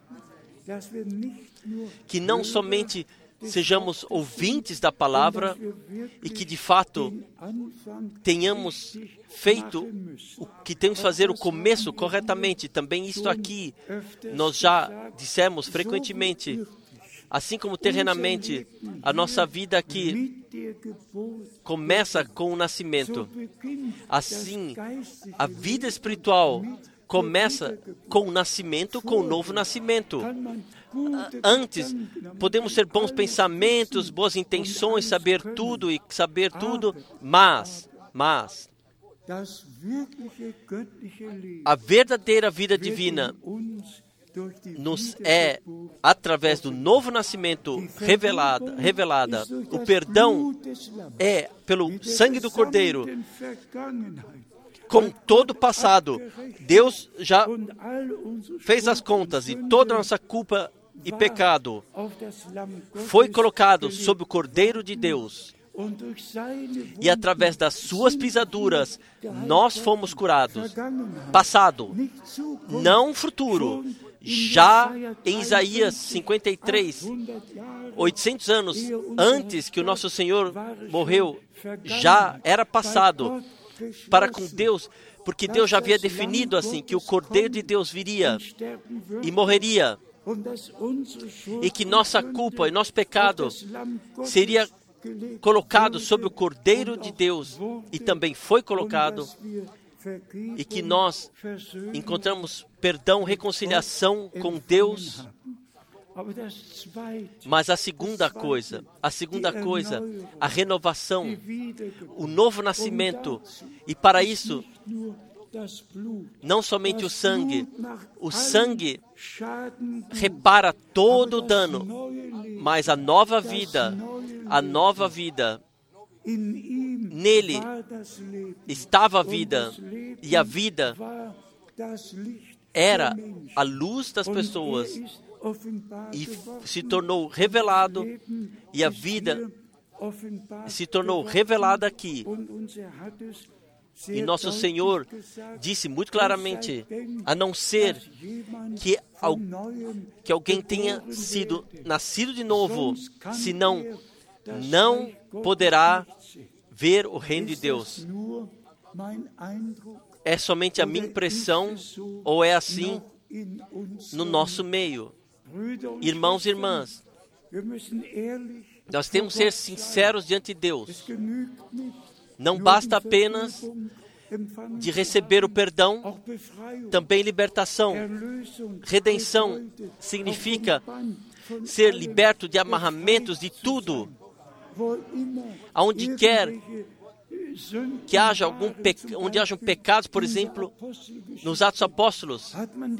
Que não somente sejamos ouvintes da palavra e que de fato tenhamos feito o que temos que fazer, o começo corretamente. Também isto aqui nós já dissemos frequentemente. Assim como terrenamente, a nossa vida aqui começa com o nascimento. Assim, a vida espiritual começa com o nascimento, com o novo nascimento. Antes, podemos ter bons pensamentos, boas intenções, saber tudo e saber tudo, mas, mas, a verdadeira vida divina nos é, através do novo nascimento revelada, revelada. O perdão é pelo sangue do Cordeiro. Com todo o passado, Deus já fez as contas e toda a nossa culpa e pecado foi colocado sobre o Cordeiro de Deus. E através das suas pisaduras, nós fomos curados. Passado, não futuro. Já em Isaías cinquenta e três, oitocentos anos antes que o nosso Senhor morreu, já era passado para com Deus, porque Deus já havia definido assim, que o Cordeiro de Deus viria e morreria, e que nossa culpa e nosso pecado seria colocado sobre o Cordeiro de Deus, e também foi colocado, e que nós encontramos perdão, reconciliação com Deus. Mas a segunda coisa, a segunda coisa, a renovação, o novo nascimento, e para isso, não somente o sangue, o sangue repara todo o dano, mas a nova vida, a nova vida, nele estava a vida, e a vida era a luz das pessoas, e se tornou revelado, e a vida se tornou revelada aqui. E nosso Senhor disse muito claramente, a não ser que, al- que alguém tenha sido nascido de novo, senão não poderá ver o reino de Deus. É somente a minha impressão ou é assim no nosso meio? Irmãos e irmãs, nós temos que ser sinceros diante de Deus. Não basta apenas de receber o perdão, também libertação. Redenção significa ser liberto de amarramentos de tudo. Aonde quer que haja algum pe- onde hajam pecados, por exemplo, nos Atos Apóstolos,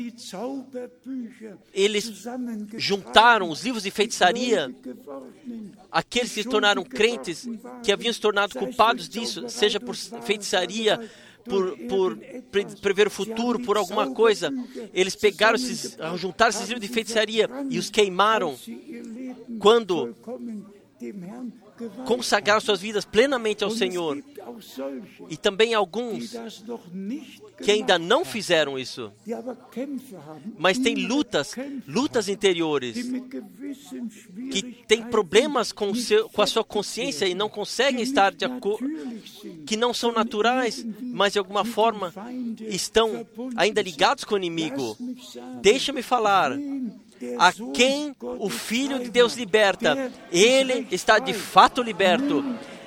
eles juntaram os livros de feitiçaria, aqueles que se tornaram crentes, que haviam se tornado culpados disso, seja por feitiçaria, por, por pre- prever o futuro, por alguma coisa. Eles pegaram, esses, juntaram esses livros de feitiçaria e os queimaram quando consagrar suas vidas plenamente ao Senhor. E também alguns que ainda não fizeram isso, mas têm lutas, lutas interiores, que têm problemas com, seu, com a sua consciência e não conseguem estar de acordo, que não são naturais, mas de alguma forma estão ainda ligados com o inimigo. Deixa-me falar. A quem o Filho de Deus liberta, ele está de fato liberto.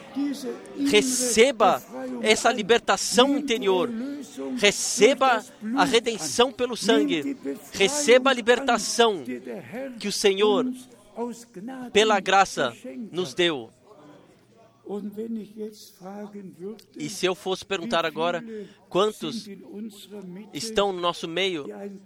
Receba essa libertação interior. Receba a redenção pelo sangue. Receba a libertação que o Senhor, pela graça, nos deu. E se eu fosse perguntar agora, quantos estão no nosso meio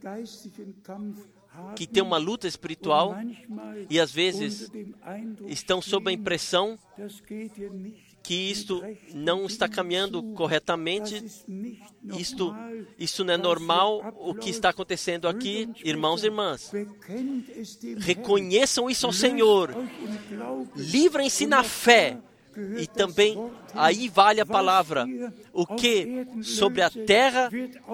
que tem uma luta espiritual e às vezes estão sob a impressão que isto não está caminhando corretamente, isto, isto não é normal, o que está acontecendo aqui, irmãos e irmãs. Reconheçam isso ao Senhor, livrem-se na fé. E também, aí vale a palavra, o que sobre a terra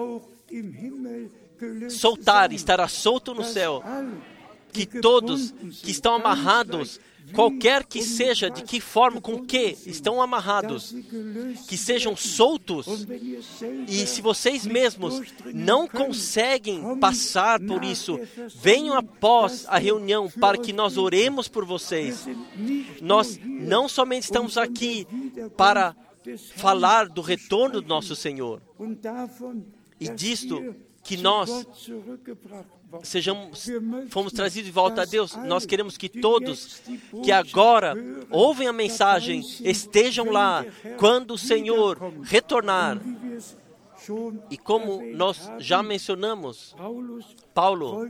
soltar, estará solto no céu. Que todos que estão amarrados, qualquer que seja, de que forma, com que estão amarrados, que sejam soltos. E se vocês mesmos não conseguem passar por isso, venham após a reunião para que nós oremos por vocês. Nós não somente estamos aqui para falar do retorno do nosso Senhor e disto que nós sejamos, fomos trazidos de volta a Deus. Nós queremos que todos que agora ouvem a mensagem estejam lá quando o Senhor retornar. E como nós já mencionamos, Paulo,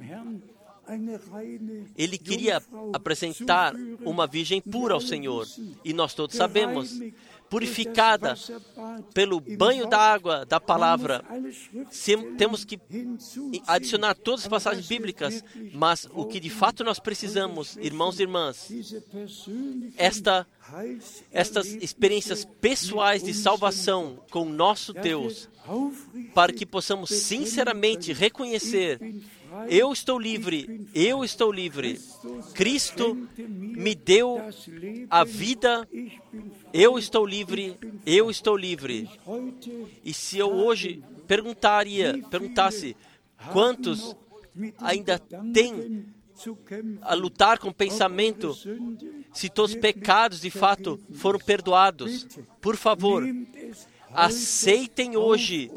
ele queria apresentar uma virgem pura ao Senhor. E nós todos sabemos, purificada pelo banho da água da palavra. Temos que adicionar todas as passagens bíblicas, mas o que de fato nós precisamos, irmãos e irmãs, esta, estas experiências pessoais de salvação com o nosso Deus, para que possamos sinceramente reconhecer: eu estou livre, eu estou livre. Cristo me deu a vida, eu estou livre, eu estou livre. E se eu hoje perguntaria, perguntasse quantos ainda têm a lutar com o pensamento, se todos os pecados de fato foram perdoados, por favor, aceitem hoje.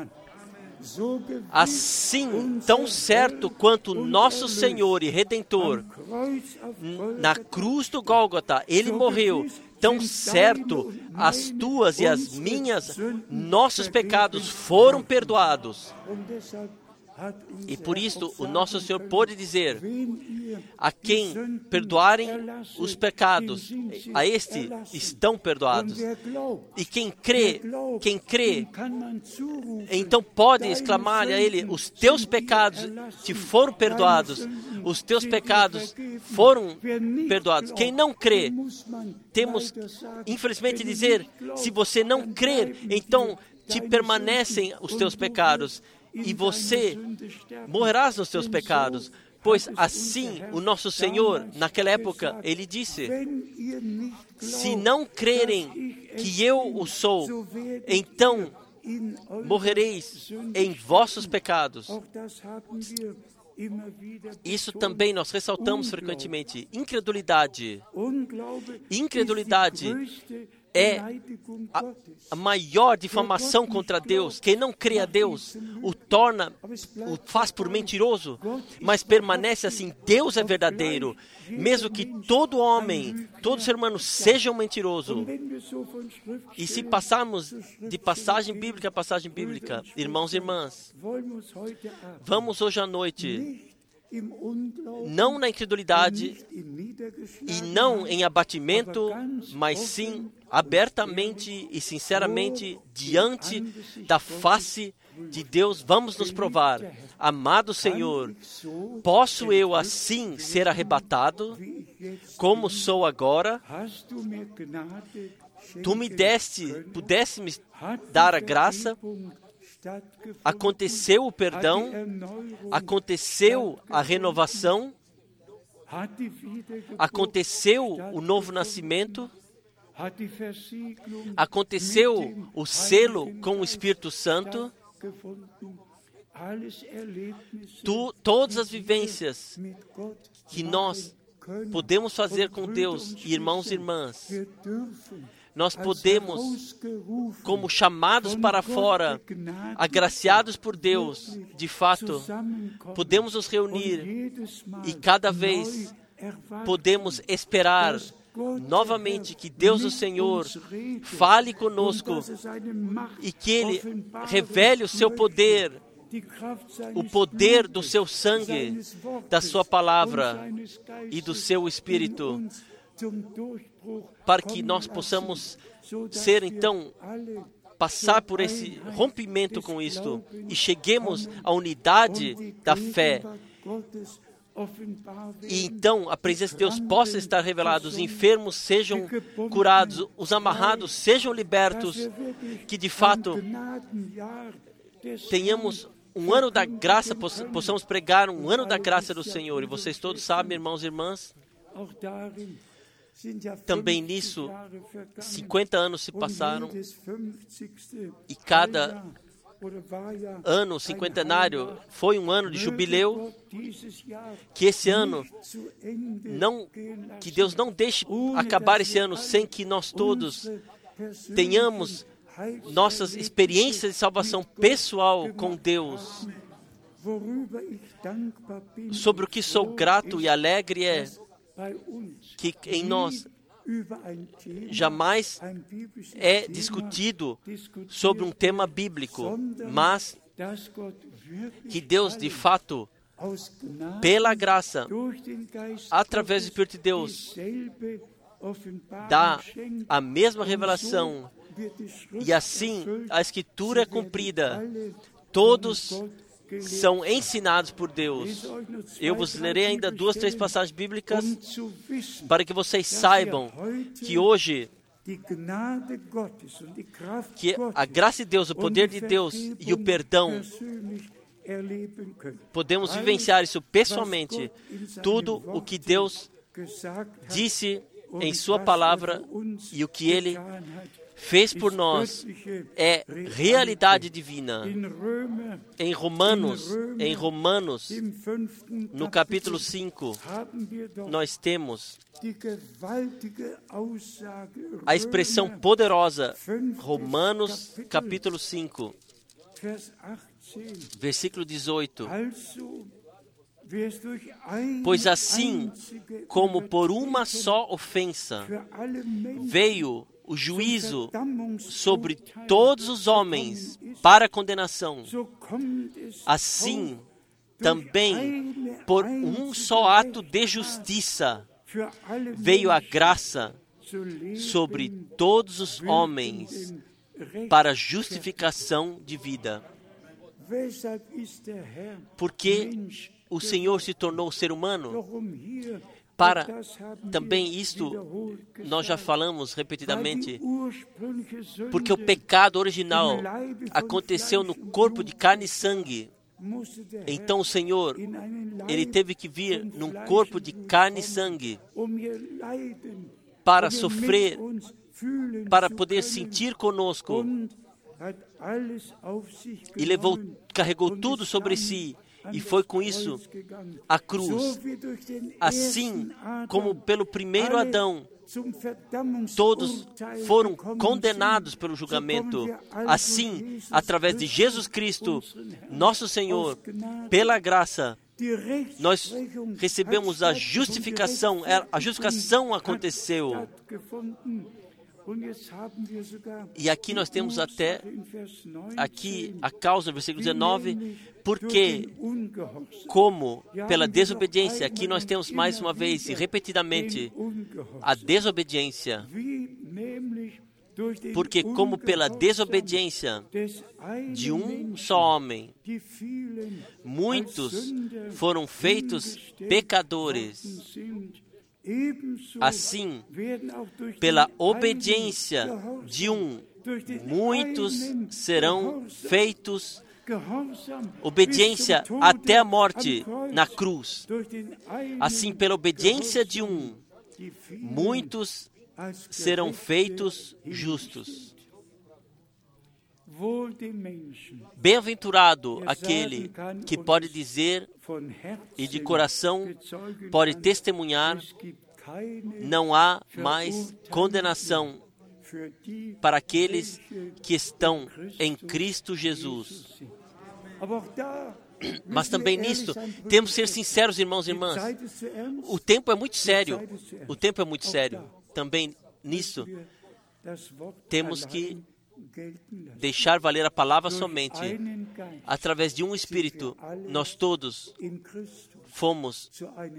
Assim, tão certo quanto nosso Senhor e Redentor, na cruz do Gólgota, Ele morreu, tão certo as tuas e as minhas, nossos pecados foram perdoados. E por isso o nosso Senhor pôde dizer: a quem perdoarem os pecados, a este estão perdoados. E quem crê, quem crê, então pode exclamar a ele: os teus pecados te foram perdoados, os teus pecados foram perdoados. Quem não crê, temos infelizmente dizer: se você não crer, então te permanecem os teus pecados. E você morrerás nos teus pecados, pois assim o nosso Senhor, naquela época, Ele disse: se não crerem que eu o sou, então morrereis em vossos pecados. Isso também nós ressaltamos frequentemente. Incredulidade. Incredulidade é a, a maior difamação contra Deus. Quem não crê a Deus o torna, o faz por mentiroso, mas permanece assim. Deus é verdadeiro, mesmo que todo homem, todo ser humano seja um mentiroso. E se passarmos de passagem bíblica a passagem bíblica, irmãos e irmãs, vamos hoje à noite, não na incredulidade e não em abatimento, mas sim abertamente e sinceramente diante da face de Deus, vamos nos provar. Amado Senhor, posso eu assim ser arrebatado, como sou agora? Tu me deste, pudeste me dar a graça? Aconteceu o perdão? Aconteceu a renovação? Aconteceu o novo nascimento? Aconteceu o selo com o Espírito Santo? Tu, todas as vivências que nós podemos fazer com Deus, irmãos e irmãs, nós podemos, como chamados para fora, agraciados por Deus, de fato, podemos nos reunir e cada vez podemos esperar novamente que Deus, o Senhor, fale conosco e que Ele revele o seu poder, o poder do seu sangue, da sua palavra e do seu Espírito, para que nós possamos ser, então, passar por esse rompimento com isto e cheguemos à unidade da fé. E então a presença de Deus possa estar revelada, os enfermos sejam curados, os amarrados sejam libertos, que de fato tenhamos um ano da graça, possamos pregar um ano da graça do Senhor. E vocês todos sabem, irmãos e irmãs, também nisso, cinquenta anos se passaram e cada ano cinquentenário foi um ano de jubileu, que esse ano, não, que Deus não deixe acabar esse ano sem que nós todos tenhamos nossas experiências de salvação pessoal com Deus. Sobre o que sou grato e alegre é que em nós jamais é discutido sobre um tema bíblico, mas que Deus, de fato, pela graça, através do Espírito de Deus, dá a mesma revelação, e assim a Escritura é cumprida. Todos são ensinados por Deus. Eu vos lerei ainda duas, três passagens bíblicas para que vocês saibam que hoje que a graça de Deus, o poder de Deus e o perdão, podemos vivenciar isso pessoalmente. Tudo o que Deus disse em sua palavra e o que Ele fez por nós é realidade divina. Em Romanos, em Romanos, no capítulo cinco, nós temos a expressão poderosa, Romanos, capítulo cinco, versículo dezoito. Pois assim como por uma só ofensa veio o juízo sobre todos os homens para condenação, assim também por um só ato de justiça veio a graça sobre todos os homens para justificação de vida. Porque o Senhor se tornou ser humano? Para também isto, nós já falamos repetidamente, porque o pecado original aconteceu no corpo de carne e sangue. Então o Senhor, Ele teve que vir num corpo de carne e sangue para sofrer, para poder sentir conosco, e levou, carregou tudo sobre si. E foi com isso a cruz. Assim como pelo primeiro Adão, todos foram condenados pelo julgamento. Assim, através de Jesus Cristo, nosso Senhor, pela graça, nós recebemos a justificação. A justificação aconteceu. E aqui nós temos até, aqui a causa, versículo dezenove, porque, como pela desobediência, aqui nós temos mais uma vez e repetidamente a desobediência, Porque como pela desobediência de um só homem, muitos foram feitos pecadores, assim, pela obediência de um, muitos serão feitos obediência até a morte na cruz. Assim, pela obediência de um, muitos serão feitos justos. Bem-aventurado aquele que pode dizer e de coração pode testemunhar: não há mais condenação para aqueles que estão em Cristo Jesus. Mas também nisto, temos que ser sinceros, irmãos e irmãs. O tempo é muito sério. O tempo é muito sério. Também nisso, temos que deixar valer a palavra somente. Através de um Espírito, nós todos fomos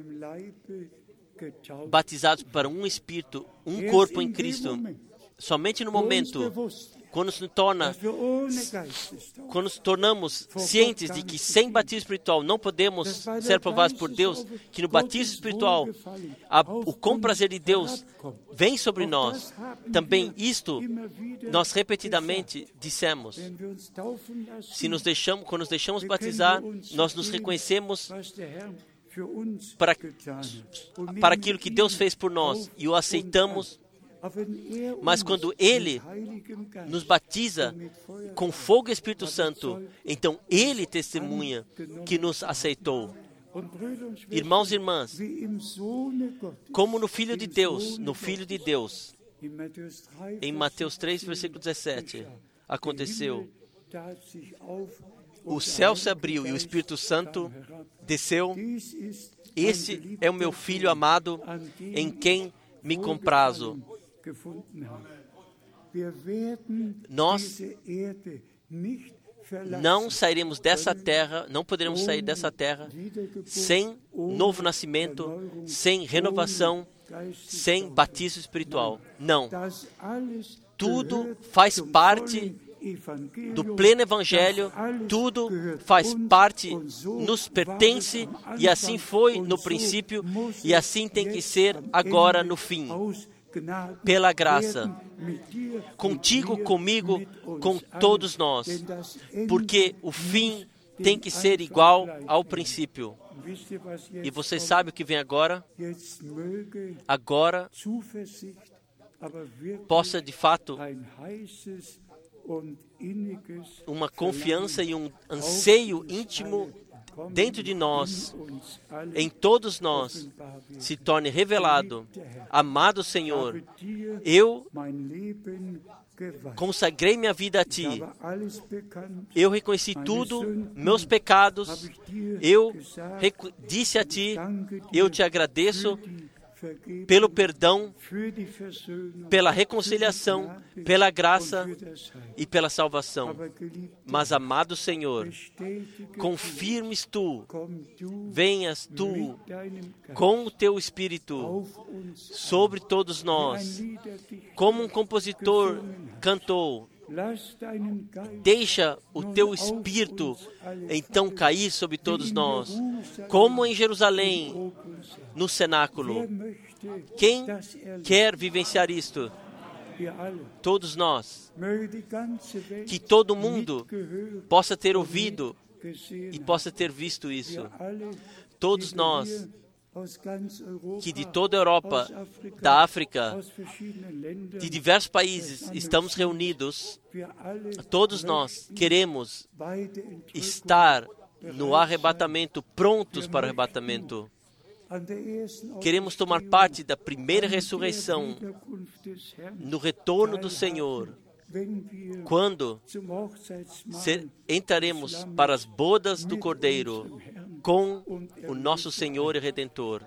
batizados para um Espírito, um corpo em Cristo. Somente no momento, quando se torna, quando nos tornamos cientes de que sem batismo espiritual não podemos ser aprovados por Deus, que no batismo espiritual a, o comprazer de Deus vem sobre nós. Também isto nós repetidamente dissemos. Se nos deixamos, quando nos deixamos batizar, nós nos reconhecemos para, para aquilo que Deus fez por nós e o aceitamos. Mas quando Ele nos batiza com fogo e Espírito Santo, então Ele testemunha que nos aceitou. Irmãos e irmãs, como no Filho de Deus, no Filho de Deus, em Mateus três, versículo dezessete, aconteceu. O céu se abriu e o Espírito Santo desceu. Esse é o meu Filho amado, em quem me comprazo. Nós não sairemos dessa terra, não poderemos sair dessa terra sem novo nascimento, sem renovação, sem batismo espiritual. Não. Tudo faz parte do pleno Evangelho, tudo faz parte, nos pertence, e assim foi no princípio, e assim tem que ser agora no fim. Pela graça, contigo, comigo, com todos nós, porque o fim tem que ser igual ao princípio. E você sabe o que vem agora? Agora, possa de fato uma confiança e um anseio íntimo dentro de nós, em todos nós, se torne revelado. Amado Senhor, eu consagrei minha vida a Ti. Eu reconheci tudo, meus pecados. Eu disse a Ti, eu te agradeço pelo perdão, pela reconciliação, pela graça e pela salvação. Mas, amado Senhor, confirmes Tu, venhas Tu com o Teu Espírito sobre todos nós. Como um compositor cantou, deixa o Teu Espírito então cair sobre todos nós, como em Jerusalém, no cenáculo. Quem quer vivenciar isto? Todos nós. Que todo mundo possa ter ouvido e possa ter visto isso. Todos nós, que de toda a Europa, da África, de diversos países estamos reunidos, todos nós queremos estar no arrebatamento, prontos para o arrebatamento. Queremos tomar parte da primeira ressurreição, no retorno do Senhor, quando entraremos para as bodas do Cordeiro com o nosso Senhor e Redentor.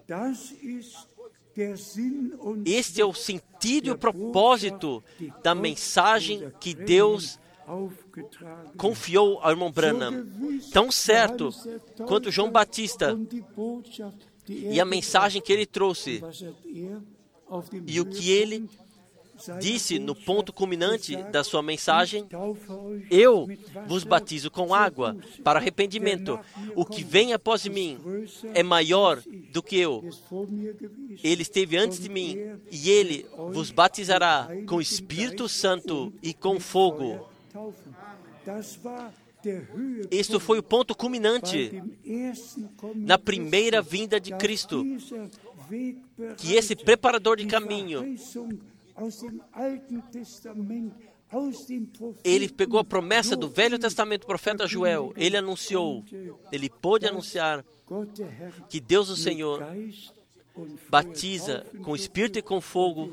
Este é o sentido e o propósito da mensagem que Deus confiou ao irmão Branham. Tão certo quanto João Batista e a mensagem que ele trouxe e o que ele disse no ponto culminante da sua mensagem: eu vos batizo com água para arrependimento. O que vem após mim é maior do que eu. Ele esteve antes de mim e ele vos batizará com Espírito Santo e com fogo. Isto foi o ponto culminante na primeira vinda de Cristo, que esse preparador de caminho, ele pegou a promessa do Velho Testamento, do profeta Joel, ele anunciou, ele pôde anunciar que Deus o Senhor batiza com Espírito e com fogo.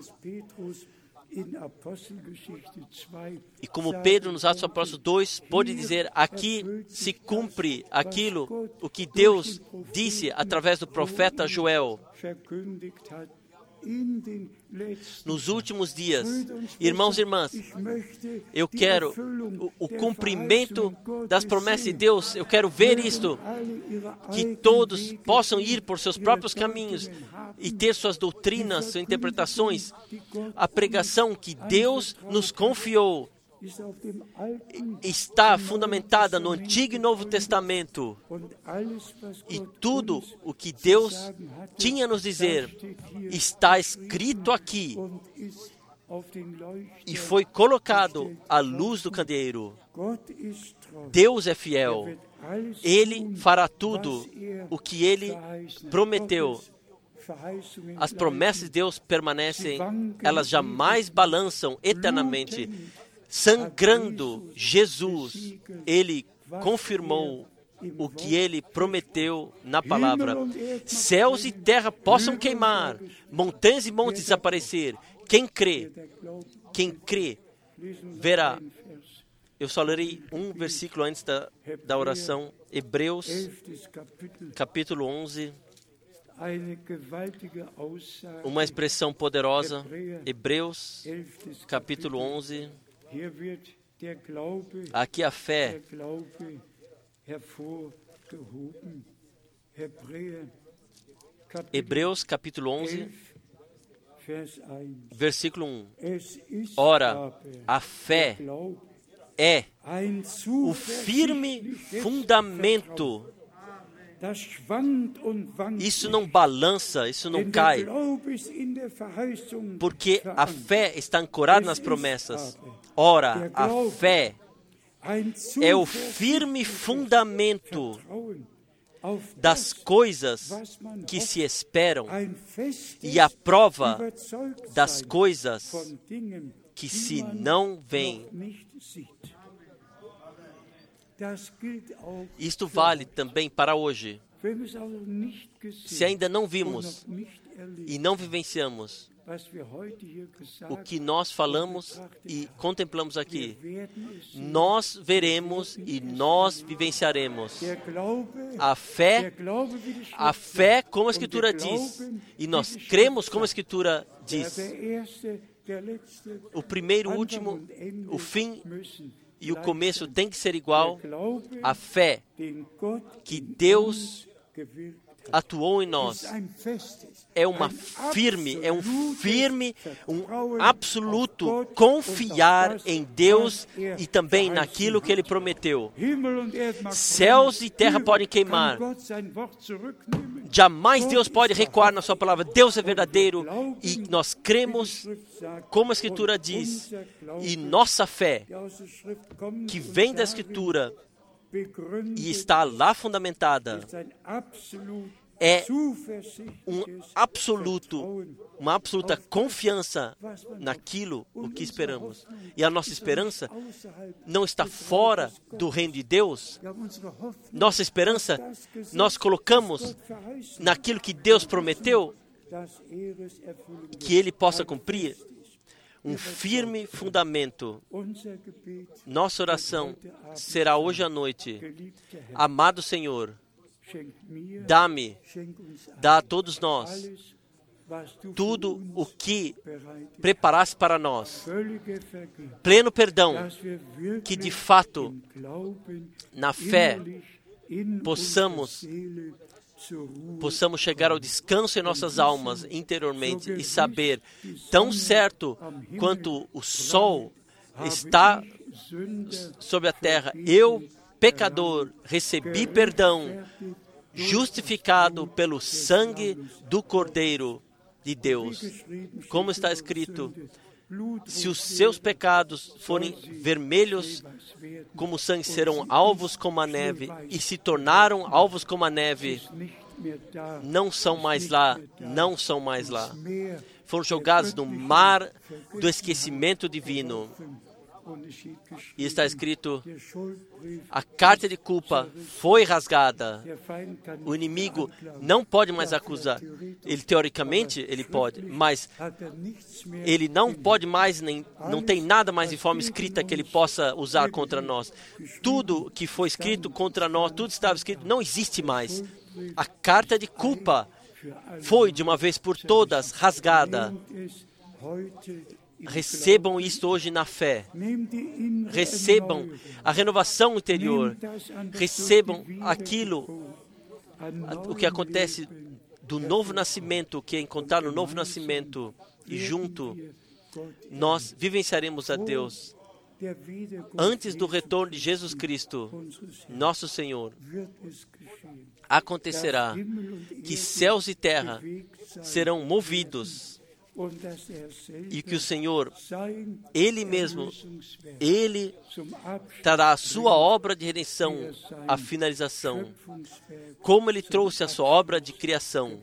E como Pedro nos Atos Apóstolos dois pôde dizer, aqui se cumpre aquilo o que Deus disse através do profeta Joel. Nos últimos dias, irmãos e irmãs, eu quero o, o cumprimento das promessas de Deus, eu quero ver isto, que todos possam ir por seus próprios caminhos e ter suas doutrinas, suas interpretações. A pregação que Deus nos confiou está fundamentada no Antigo e Novo Testamento, e tudo o que Deus tinha a nos dizer está escrito aqui e foi colocado à luz do candeeiro. Deus é fiel, Ele fará tudo o que Ele prometeu. As promessas de Deus permanecem, elas jamais balançam eternamente. Sangrando, Jesus, Ele confirmou o que Ele prometeu na palavra. Céus e terra possam queimar, montanhas e montes desaparecer. Quem crê, quem crê, verá. Eu só lerei um versículo antes da, da oração. Hebreus, capítulo onze. Uma expressão poderosa. Hebreus, capítulo onze. Aqui a fé, Hebreus capítulo onze, versículo um. Ora, a fé é o firme fundamento. Isso não balança, isso não cai, porque a fé está ancorada nas promessas. Ora, a fé é o firme fundamento das coisas que se esperam e a prova das coisas que se não veem. Isto vale também para hoje. Se ainda não vimos e não vivenciamos o que nós falamos e contemplamos aqui, nós veremos e nós vivenciaremos. A fé, a fé como a Escritura diz, e nós cremos como a Escritura diz. O primeiro, o último, o fim e o começo tem que ser igual. A fé que Deus atuou em nós é uma firme, é um firme, um absoluto confiar em Deus e também naquilo que Ele prometeu. Céus e terra podem queimar, jamais Deus pode recuar na sua palavra. Deus é verdadeiro e nós cremos como a Escritura diz, e nossa fé, que vem da Escritura e está lá fundamentada, é um absoluto, uma absoluta confiança naquilo o que esperamos. E a nossa esperança não está fora do reino de Deus. Nossa esperança nós colocamos naquilo que Deus prometeu, que Ele possa cumprir. Um firme fundamento. Nossa oração será hoje à noite. Amado Senhor, dá-me, dá a todos nós tudo o que preparaste para nós. Pleno perdão, que de fato, na fé, possamos possamos chegar ao descanso em nossas almas interiormente e saber, tão certo quanto o sol está sobre a terra, eu, pecador, recebi perdão, justificado pelo sangue do Cordeiro de Deus. Como está escrito, se os seus pecados forem vermelhos como o sangue, serão alvos como a neve, e se tornaram alvos como a neve, não são mais lá, não são mais lá. Foram jogados no mar do esquecimento divino. E está escrito, a carta de culpa foi rasgada. O inimigo não pode mais acusar. Ele, teoricamente, ele pode, mas ele não pode mais, nem, não tem nada mais de forma escrita que ele possa usar contra nós. Tudo que foi escrito contra nós, tudo estava escrito, não existe mais. A carta de culpa foi, de uma vez por todas, rasgada. Recebam isto hoje na fé. Recebam a renovação interior. Recebam aquilo, o que acontece do novo nascimento, que é encontrar no novo nascimento. E junto, nós vivenciaremos a Deus. Antes do retorno de Jesus Cristo, nosso Senhor, acontecerá que céus e terra serão movidos, e que o Senhor, Ele mesmo, Ele trará a sua obra de redenção à finalização, como Ele trouxe a sua obra de criação.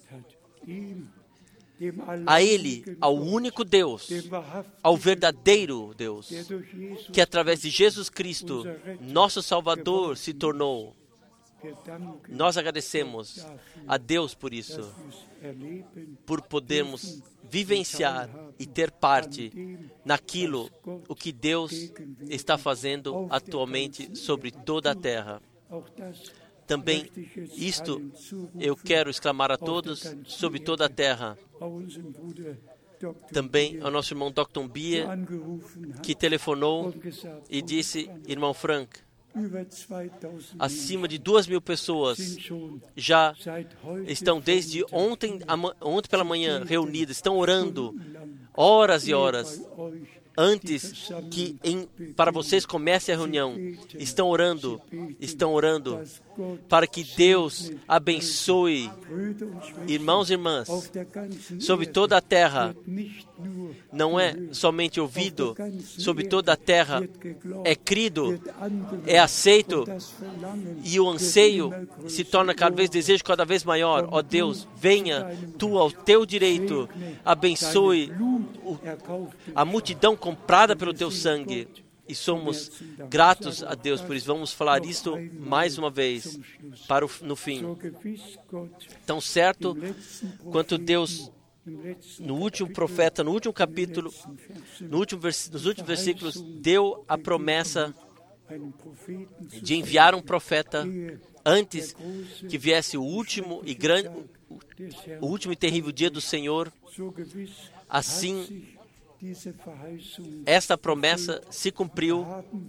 A Ele, ao único Deus, ao verdadeiro Deus, que através de Jesus Cristo, nosso Salvador, se tornou. Nós agradecemos a Deus por isso, por podermos vivenciar e ter parte naquilo o que Deus está fazendo atualmente sobre toda a terra. Também isto eu quero exclamar a todos sobre toda a terra. Também ao nosso irmão doutor Bia, que telefonou e disse, irmão Frank, acima de duas mil pessoas já estão desde ontem, ontem pela manhã reunidas, estão orando horas e horas antes que em, para vocês comece a reunião. Estão orando, estão orando para que Deus abençoe irmãos e irmãs sobre toda a terra. Não é somente ouvido, sobre toda a terra é crido, é aceito, e o anseio se torna cada vez, desejo cada vez maior. Ó Deus, venha tu ao teu direito, abençoe o, a multidão comprada pelo teu sangue. E somos gratos a Deus por isso. Vamos falar isto mais uma vez para o, no fim. Tão certo quanto Deus, no último profeta, no último capítulo, no último vers, nos últimos versículos, deu a promessa de enviar um profeta antes que viesse o último e grande, o último e terrível dia do Senhor. Assim, esta promessa se cumpriu.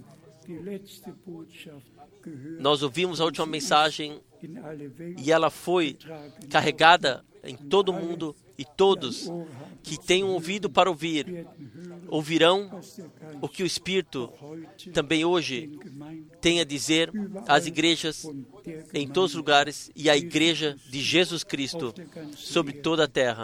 Nós ouvimos a última mensagem e ela foi carregada em todo o mundo, e todos que têm um ouvido para ouvir, ouvirão o que o Espírito também hoje tem a dizer às igrejas em todos os lugares e à Igreja de Jesus Cristo sobre toda a terra.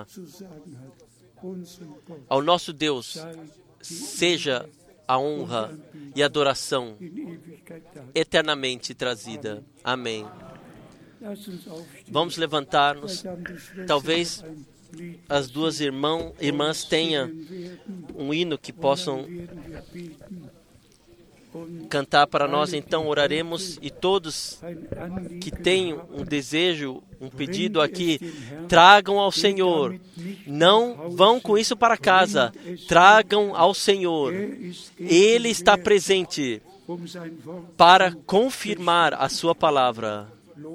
Ao nosso Deus seja a honra e adoração eternamente trazida. Amém. Vamos levantar-nos. Talvez as duas irmão, irmãs tenham um hino que possam cantar para nós, então oraremos, e todos que tenham um desejo, um pedido aqui, tragam ao Senhor. Não vão com isso para casa, tragam ao Senhor. Ele está presente para confirmar a sua palavra.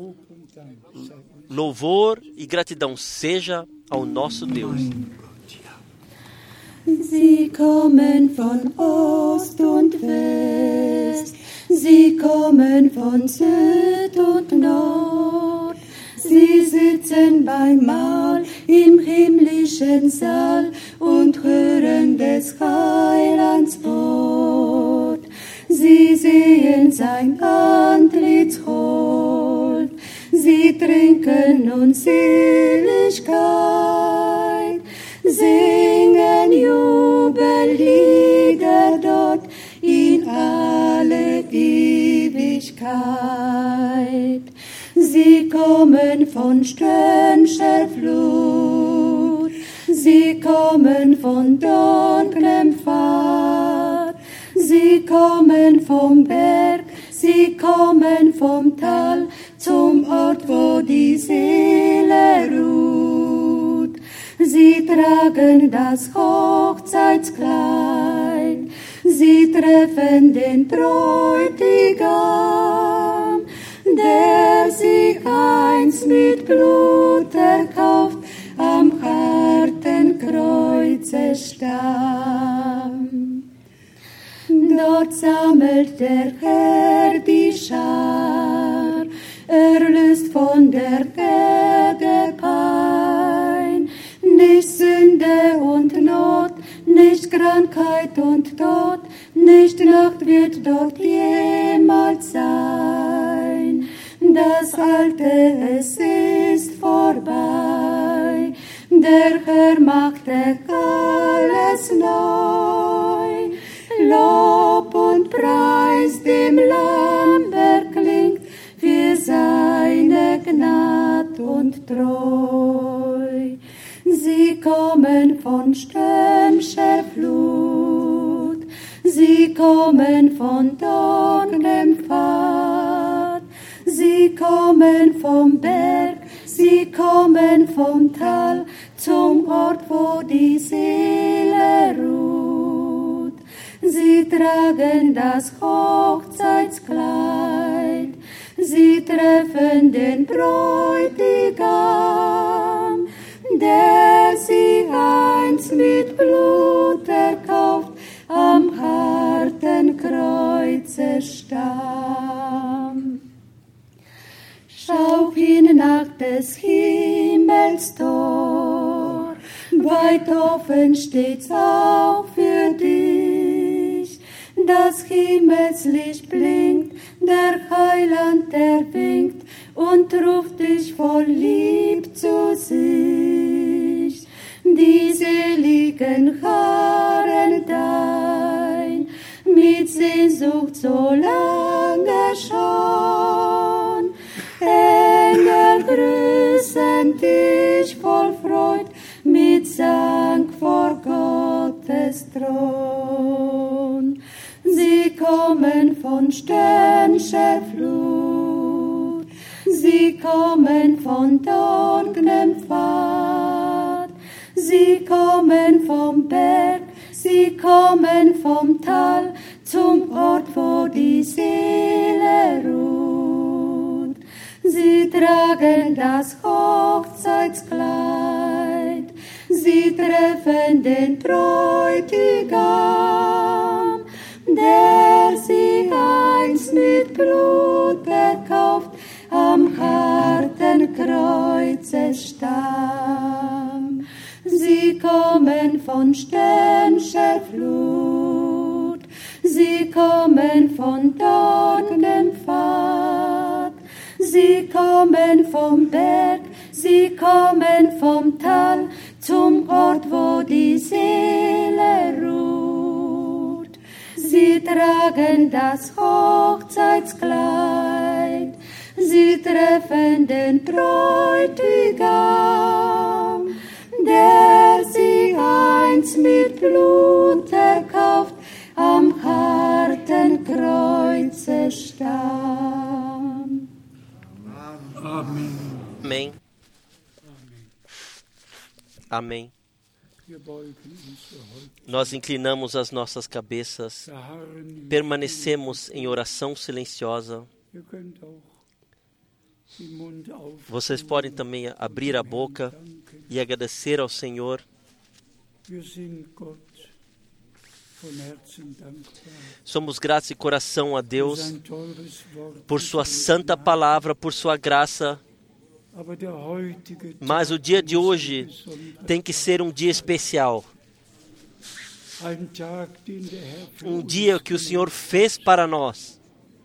Louvor e gratidão seja ao nosso Deus. Sie kommen von Ost und West, sie kommen von Süd und Nord, Sie sitzen beim Mahl im himmlischen Saal und hören des Heilands Wort. Sie sehen sein Antlitz hold, sie trinken nun Seligkeit, singen Jubellieder dort in alle Ewigkeit. Sie kommen von stürmischer Flut, sie kommen von dunklem Pfad, sie kommen vom Berg, sie kommen vom Tal, zum Ort, wo die Seele ruht. Sie tragen das Hochzeitskleid, sie treffen den Bräutigam, der sie einst mit Blut erkauft, am harten Kreuze starb. Dort sammelt der Herr die Schar, erlöst von der Erde Pein. Nicht Sünde und Not, nicht Krankheit und Tod, nicht Nacht wird dort jemals sein. Das Alte, es ist vorbei, der Herr macht alles neu. Lob und Preis dem Lamm erklingt für seine Gnad und Treu. Sie kommen von stürmischer Flut, sie kommen von dunklem Pfad, sie kommen vom Berg, sie kommen vom Tal, zum Ort, wo die Seele ruht. Sie tragen das Hochzeitskleid, sie treffen den Bräutigam, der sie einst mit Blut erkauft, am harten Kreuze starb. Schau hin nach des Himmels Tor, weit offen steht's auch für dich. Das Himmelslicht blinkt, der Heiland, der winkt und ruft dich voll Lieb zu sich. Die seligen harren dein, mit Sehnsucht so lange schon. Engel grüßen dich voll Freud, mit Sang vor Gottes Thron. Sie kommen von stürmischer Flut, sie kommen von dunklem Pfad, sie kommen vom Berg, sie kommen vom Tal, zum Ort, wo die Seele ruht. Sie tragen das Hochzeitskleid, sie treffen den Bräutigam, der sie einst mit Blut erkauft, am harten Kreuze starb. Sie kommen von stürmischer Flut, sie kommen von dunklem Pfad, sie kommen vom Berg, sie kommen vom Tal, zum Ort, wo die Seele ruht. Sie tragen das Hochzeitskleid, sie treffen den Bräutigam, der sie einst mit Blut erkauft, am harten Kreuze starb. Amen. Amém. Amém. Nós inclinamos as nossas cabeças, permanecemos em oração silenciosa. Vocês podem também abrir a boca e agradecer ao Senhor. Somos gratos de coração a Deus por sua santa palavra, por sua graça. Mas o dia de hoje tem que ser um dia especial. Um dia que o Senhor fez para nós.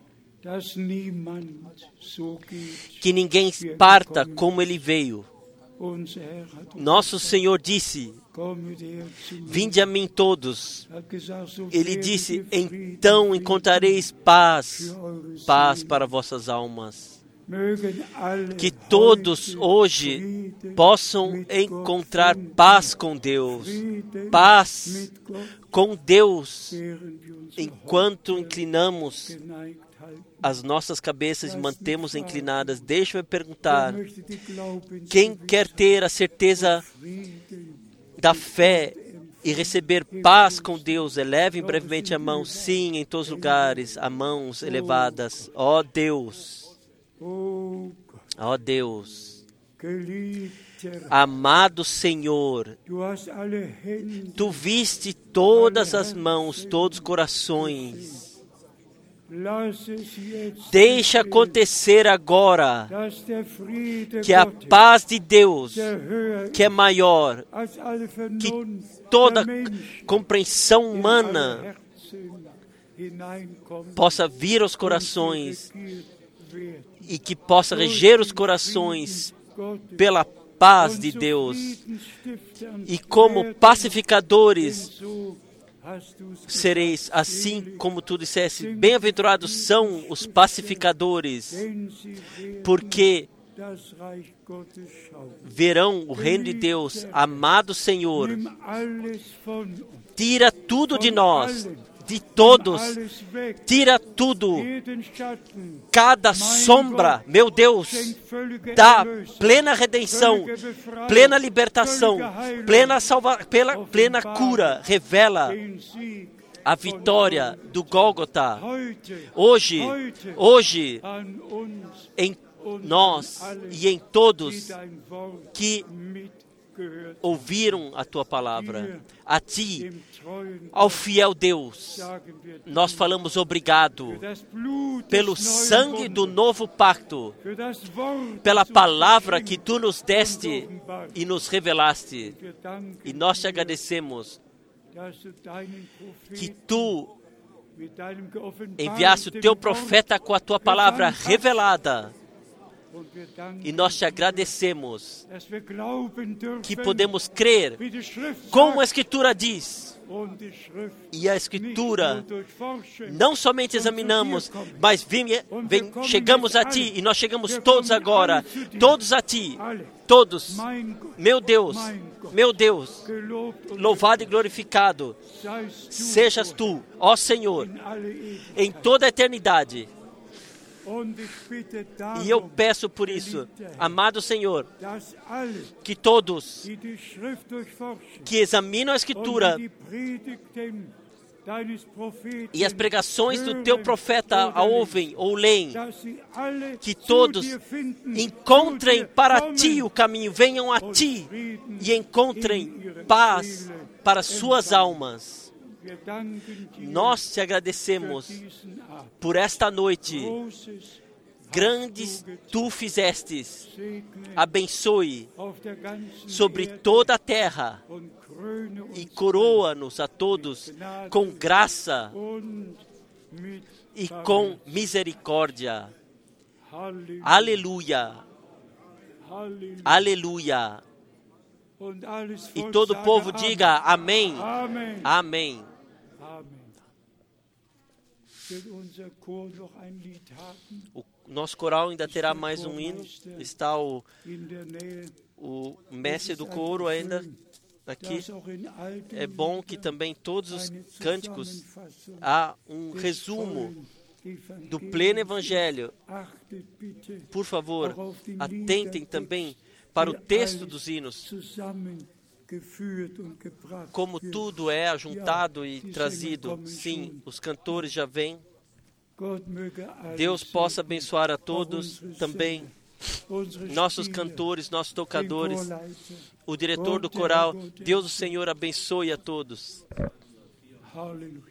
Que ninguém parta como ele veio. Nosso Senhor disse: vinde a mim todos. Ele disse: então encontrareis paz, paz para vossas almas. Que todos hoje possam encontrar paz com Deus, paz com Deus, enquanto inclinamos as nossas cabeças e mantemos inclinadas. Deixa-me perguntar, quem quer ter a certeza da fé e receber paz com Deus, eleve brevemente a mão. Sim, em todos os lugares, a mãos elevadas. Ó Deus, ó Deus, amado Senhor, Tu viste todas as mãos, todos os corações. Deixa acontecer agora que a paz de Deus, que é maior que toda compreensão humana, possa vir aos corações e que possa reger os corações pela paz de Deus. E como pacificadores sereis, assim como tu disseste, bem-aventurados são os pacificadores, porque verão o reino de Deus. Amado Senhor, tira tudo de nós, de todos, tira tudo, cada sombra, meu Deus, dá plena redenção, plena libertação, plena, salva, plena, plena cura, revela a vitória do Gólgota. Hoje, hoje, em nós e em todos que ouviram a Tua palavra, a Ti, ao fiel Deus, nós falamos obrigado pelo sangue do novo pacto, pela palavra que Tu nos deste e nos revelaste. E nós Te agradecemos que Tu enviaste o Teu profeta com a Tua palavra revelada. E nós Te agradecemos que podemos crer como a Escritura diz. E a Escritura não somente examinamos, mas vem, vem, chegamos a Ti, e nós chegamos todos agora, todos a Ti, todos. Meu Deus, meu Deus, louvado e glorificado sejas Tu, ó Senhor, em toda a eternidade. E eu peço por isso, amado Senhor, que todos que examinam a Escritura e as pregações do Teu profeta a ouvem ou leem, que todos encontrem para Ti o caminho, venham a Ti e encontrem paz para suas almas. Nós Te agradecemos por esta noite. Grandes Tu fizestes. Abençoe sobre toda a terra e coroa-nos a todos com graça e com misericórdia. Aleluia. Aleluia. E todo o povo diga amém. Amém. O nosso coral ainda terá mais um hino. Está o, o mestre do coro ainda aqui. É bom que também todos os cânticos há um resumo do pleno evangelho. Por favor, atentem também para o texto dos hinos, como tudo é ajuntado e trazido. Sim, os cantores já vêm. Deus possa abençoar a todos também, nossos cantores, nossos tocadores, o diretor do coral. Deus, o Senhor, abençoe a todos. Aleluia.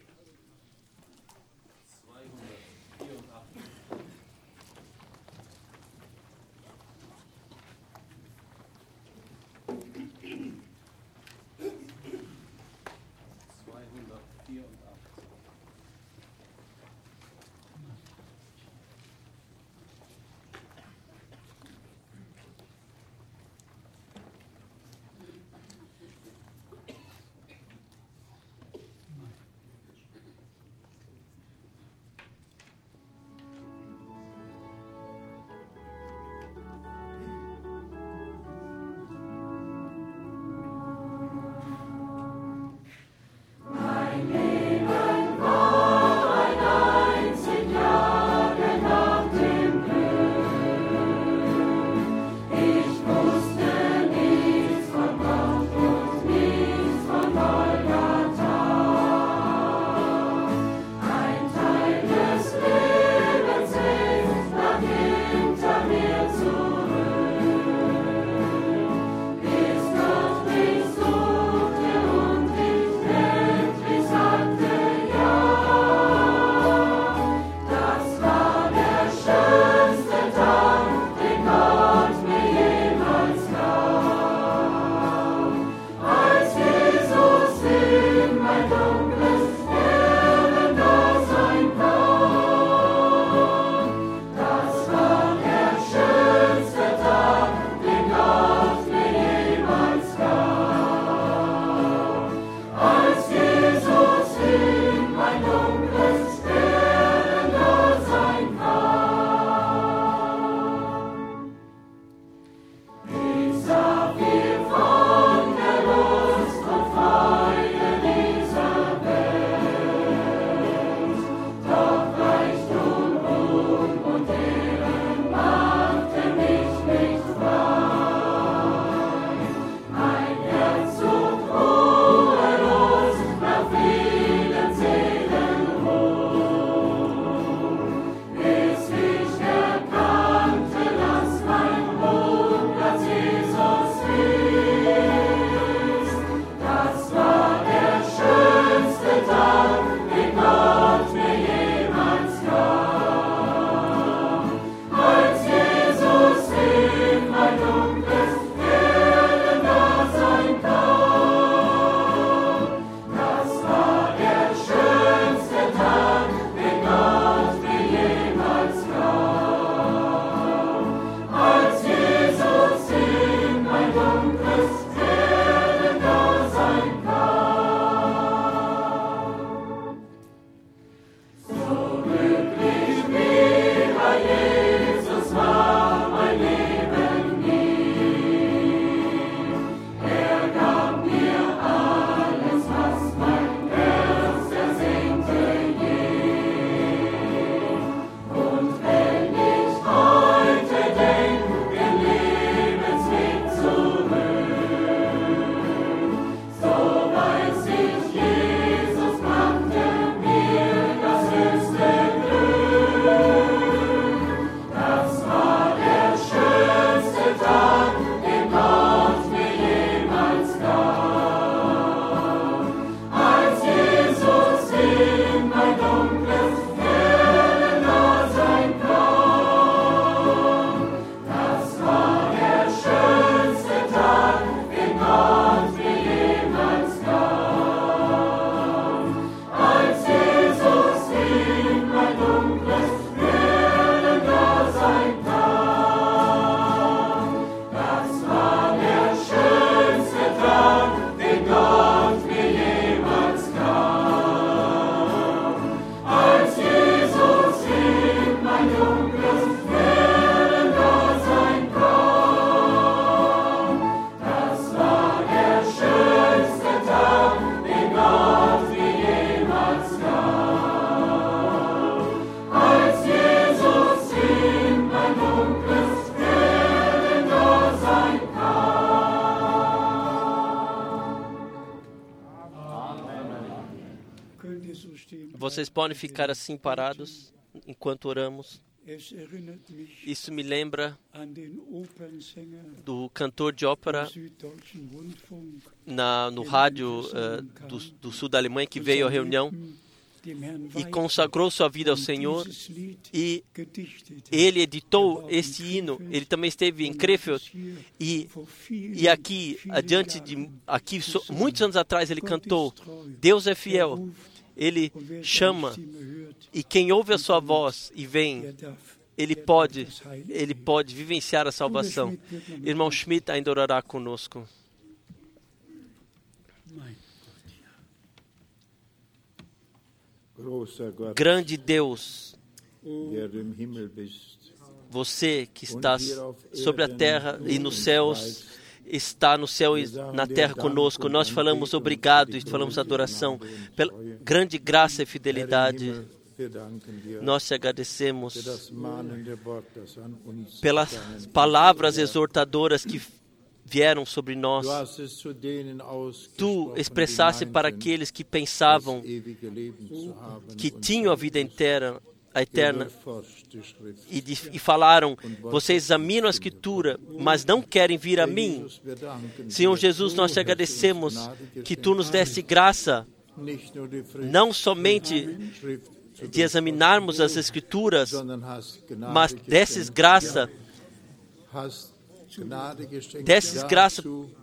Vocês podem ficar assim parados enquanto oramos. Isso me lembra do cantor de ópera na, no rádio uh, do, do sul da Alemanha, que veio à reunião e consagrou sua vida ao Senhor, e ele editou este hino. Ele também esteve em Krefeld, e, e aqui, adiante de, aqui, so, muitos anos atrás, ele cantou: Deus é fiel, Ele chama, e quem ouve a sua voz e vem, ele pode, ele pode vivenciar a salvação. Irmão Schmidt ainda orará conosco. Grande Deus, você que está sobre a terra e nos céus, está no céu e na terra conosco. Nós falamos obrigado e falamos adoração pela grande graça e fidelidade. Nós te agradecemos pelas palavras exortadoras que vieram sobre nós. Tu expressaste para aqueles que pensavam que tinham a vida inteira, a eterna, e, de, e falaram: vocês examinam a Escritura, mas não querem vir a mim. Senhor Jesus, nós te agradecemos que tu nos deste graça, não somente de examinarmos as Escrituras, mas desses graça, desses graça,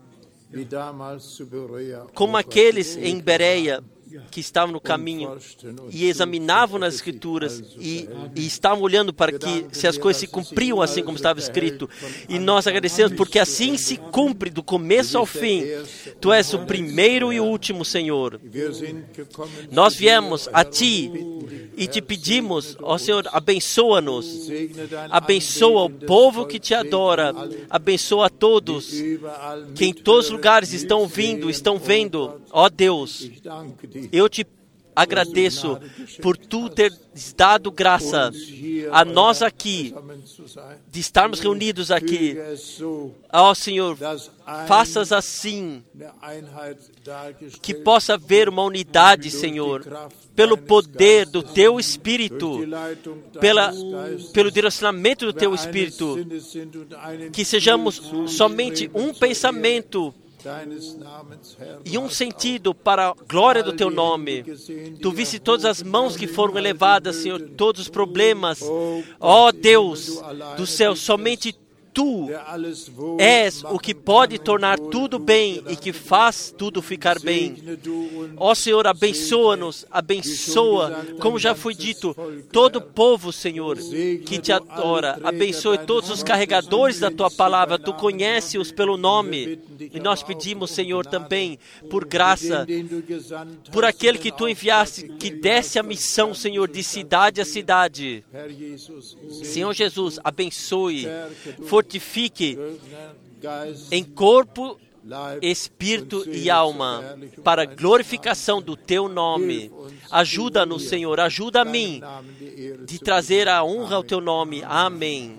como aqueles em Bereia que estavam no caminho e examinavam nas Escrituras e, e estavam olhando para que se as coisas se cumpriam assim como estava escrito. E nós agradecemos porque assim se cumpre do começo ao fim. Tu és o primeiro e o último, Senhor. Nós viemos a Ti e te pedimos, ó Senhor, abençoa-nos, abençoa o povo que te adora, abençoa a todos que em todos os lugares estão ouvindo, estão vendo. Ó Deus, eu te agradeço por tu ter dado graça a nós aqui, de estarmos reunidos aqui. Ó Senhor, faças assim, que possa haver uma unidade, Senhor, pelo poder do Teu Espírito, pela, pelo direcionamento do Teu Espírito, que sejamos somente um pensamento e um sentido para a glória do Teu nome. Tu viste todas as mãos que foram elevadas, Senhor, todos os problemas. Ó Deus do céu, somente Tu és o que pode tornar tudo bem e que faz tudo ficar bem. Ó Senhor, abençoa-nos, abençoa, como já foi dito, todo o povo, Senhor, que te adora. Abençoe todos os carregadores da Tua palavra. Tu conheces-os pelo nome. E nós pedimos, Senhor, também, por graça, por aquele que Tu enviaste, que desse a missão, Senhor, de cidade a cidade. Senhor Jesus, abençoe, fortifique em corpo, espírito e alma, para a glorificação do Teu nome. Ajuda-nos, Senhor, ajuda a mim de trazer a honra ao Teu nome. Amém.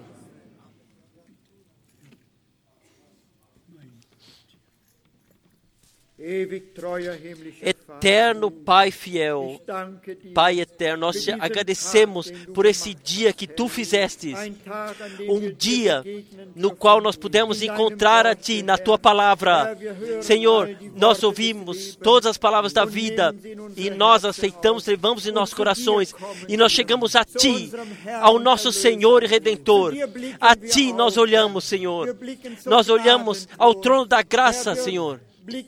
Eterno Pai fiel, Pai eterno, nós te agradecemos por esse dia que Tu fizestes, um dia no qual nós pudemos encontrar a Ti na Tua palavra. Senhor, nós ouvimos todas as palavras da vida e nós aceitamos, levamos em nossos corações e nós chegamos a Ti, ao nosso Senhor e Redentor. A Ti nós olhamos, Senhor, nós olhamos ao trono da graça, Senhor.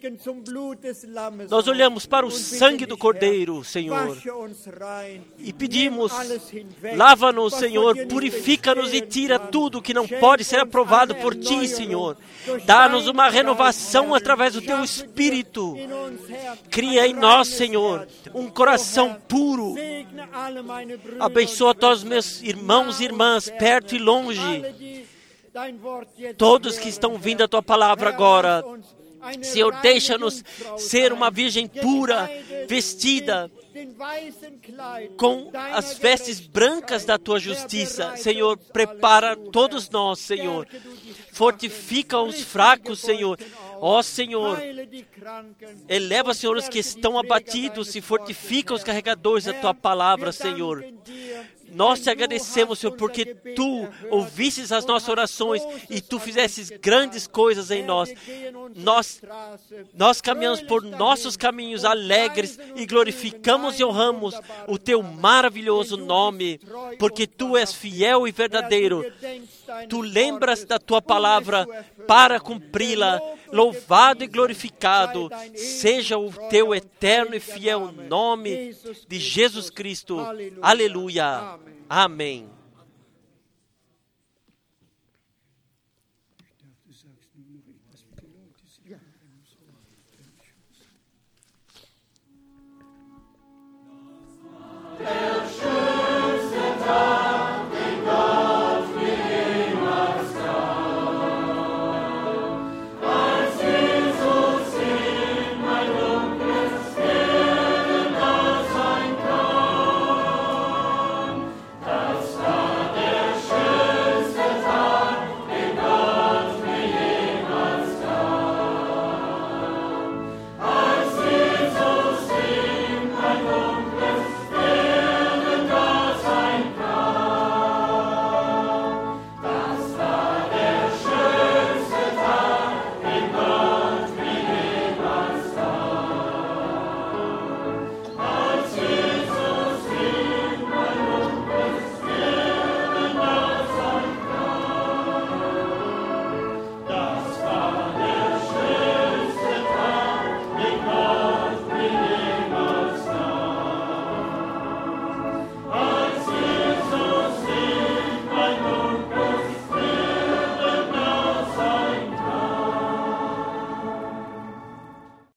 Nós olhamos para o sangue do Cordeiro, Senhor, e pedimos: lava-nos, Senhor, purifica-nos e tira tudo que não pode ser aprovado por Ti, Senhor. Dá-nos uma renovação através do Teu Espírito. Cria em nós, Senhor, um coração puro. Abençoa todos os meus irmãos e irmãs, perto e longe, todos que estão vindo a Tua palavra agora. Senhor, deixa-nos ser uma virgem pura, vestida com as vestes brancas da tua justiça. Senhor, prepara todos nós, Senhor. Fortifica os fracos, Senhor. Ó Senhor, eleva, Senhor, os que estão abatidos e fortifica os carregadores da tua palavra, Senhor. Nós te agradecemos, Senhor, porque Tu ouvistes as nossas orações e Tu fizestes grandes coisas em nós. Nós, nós caminhamos por nossos caminhos alegres e glorificamos e honramos o Teu maravilhoso nome, porque Tu és fiel e verdadeiro. Tu lembras da Tua palavra para cumpri-la. Louvado e glorificado seja o Teu eterno e fiel nome de Jesus Cristo. Aleluia. Amém.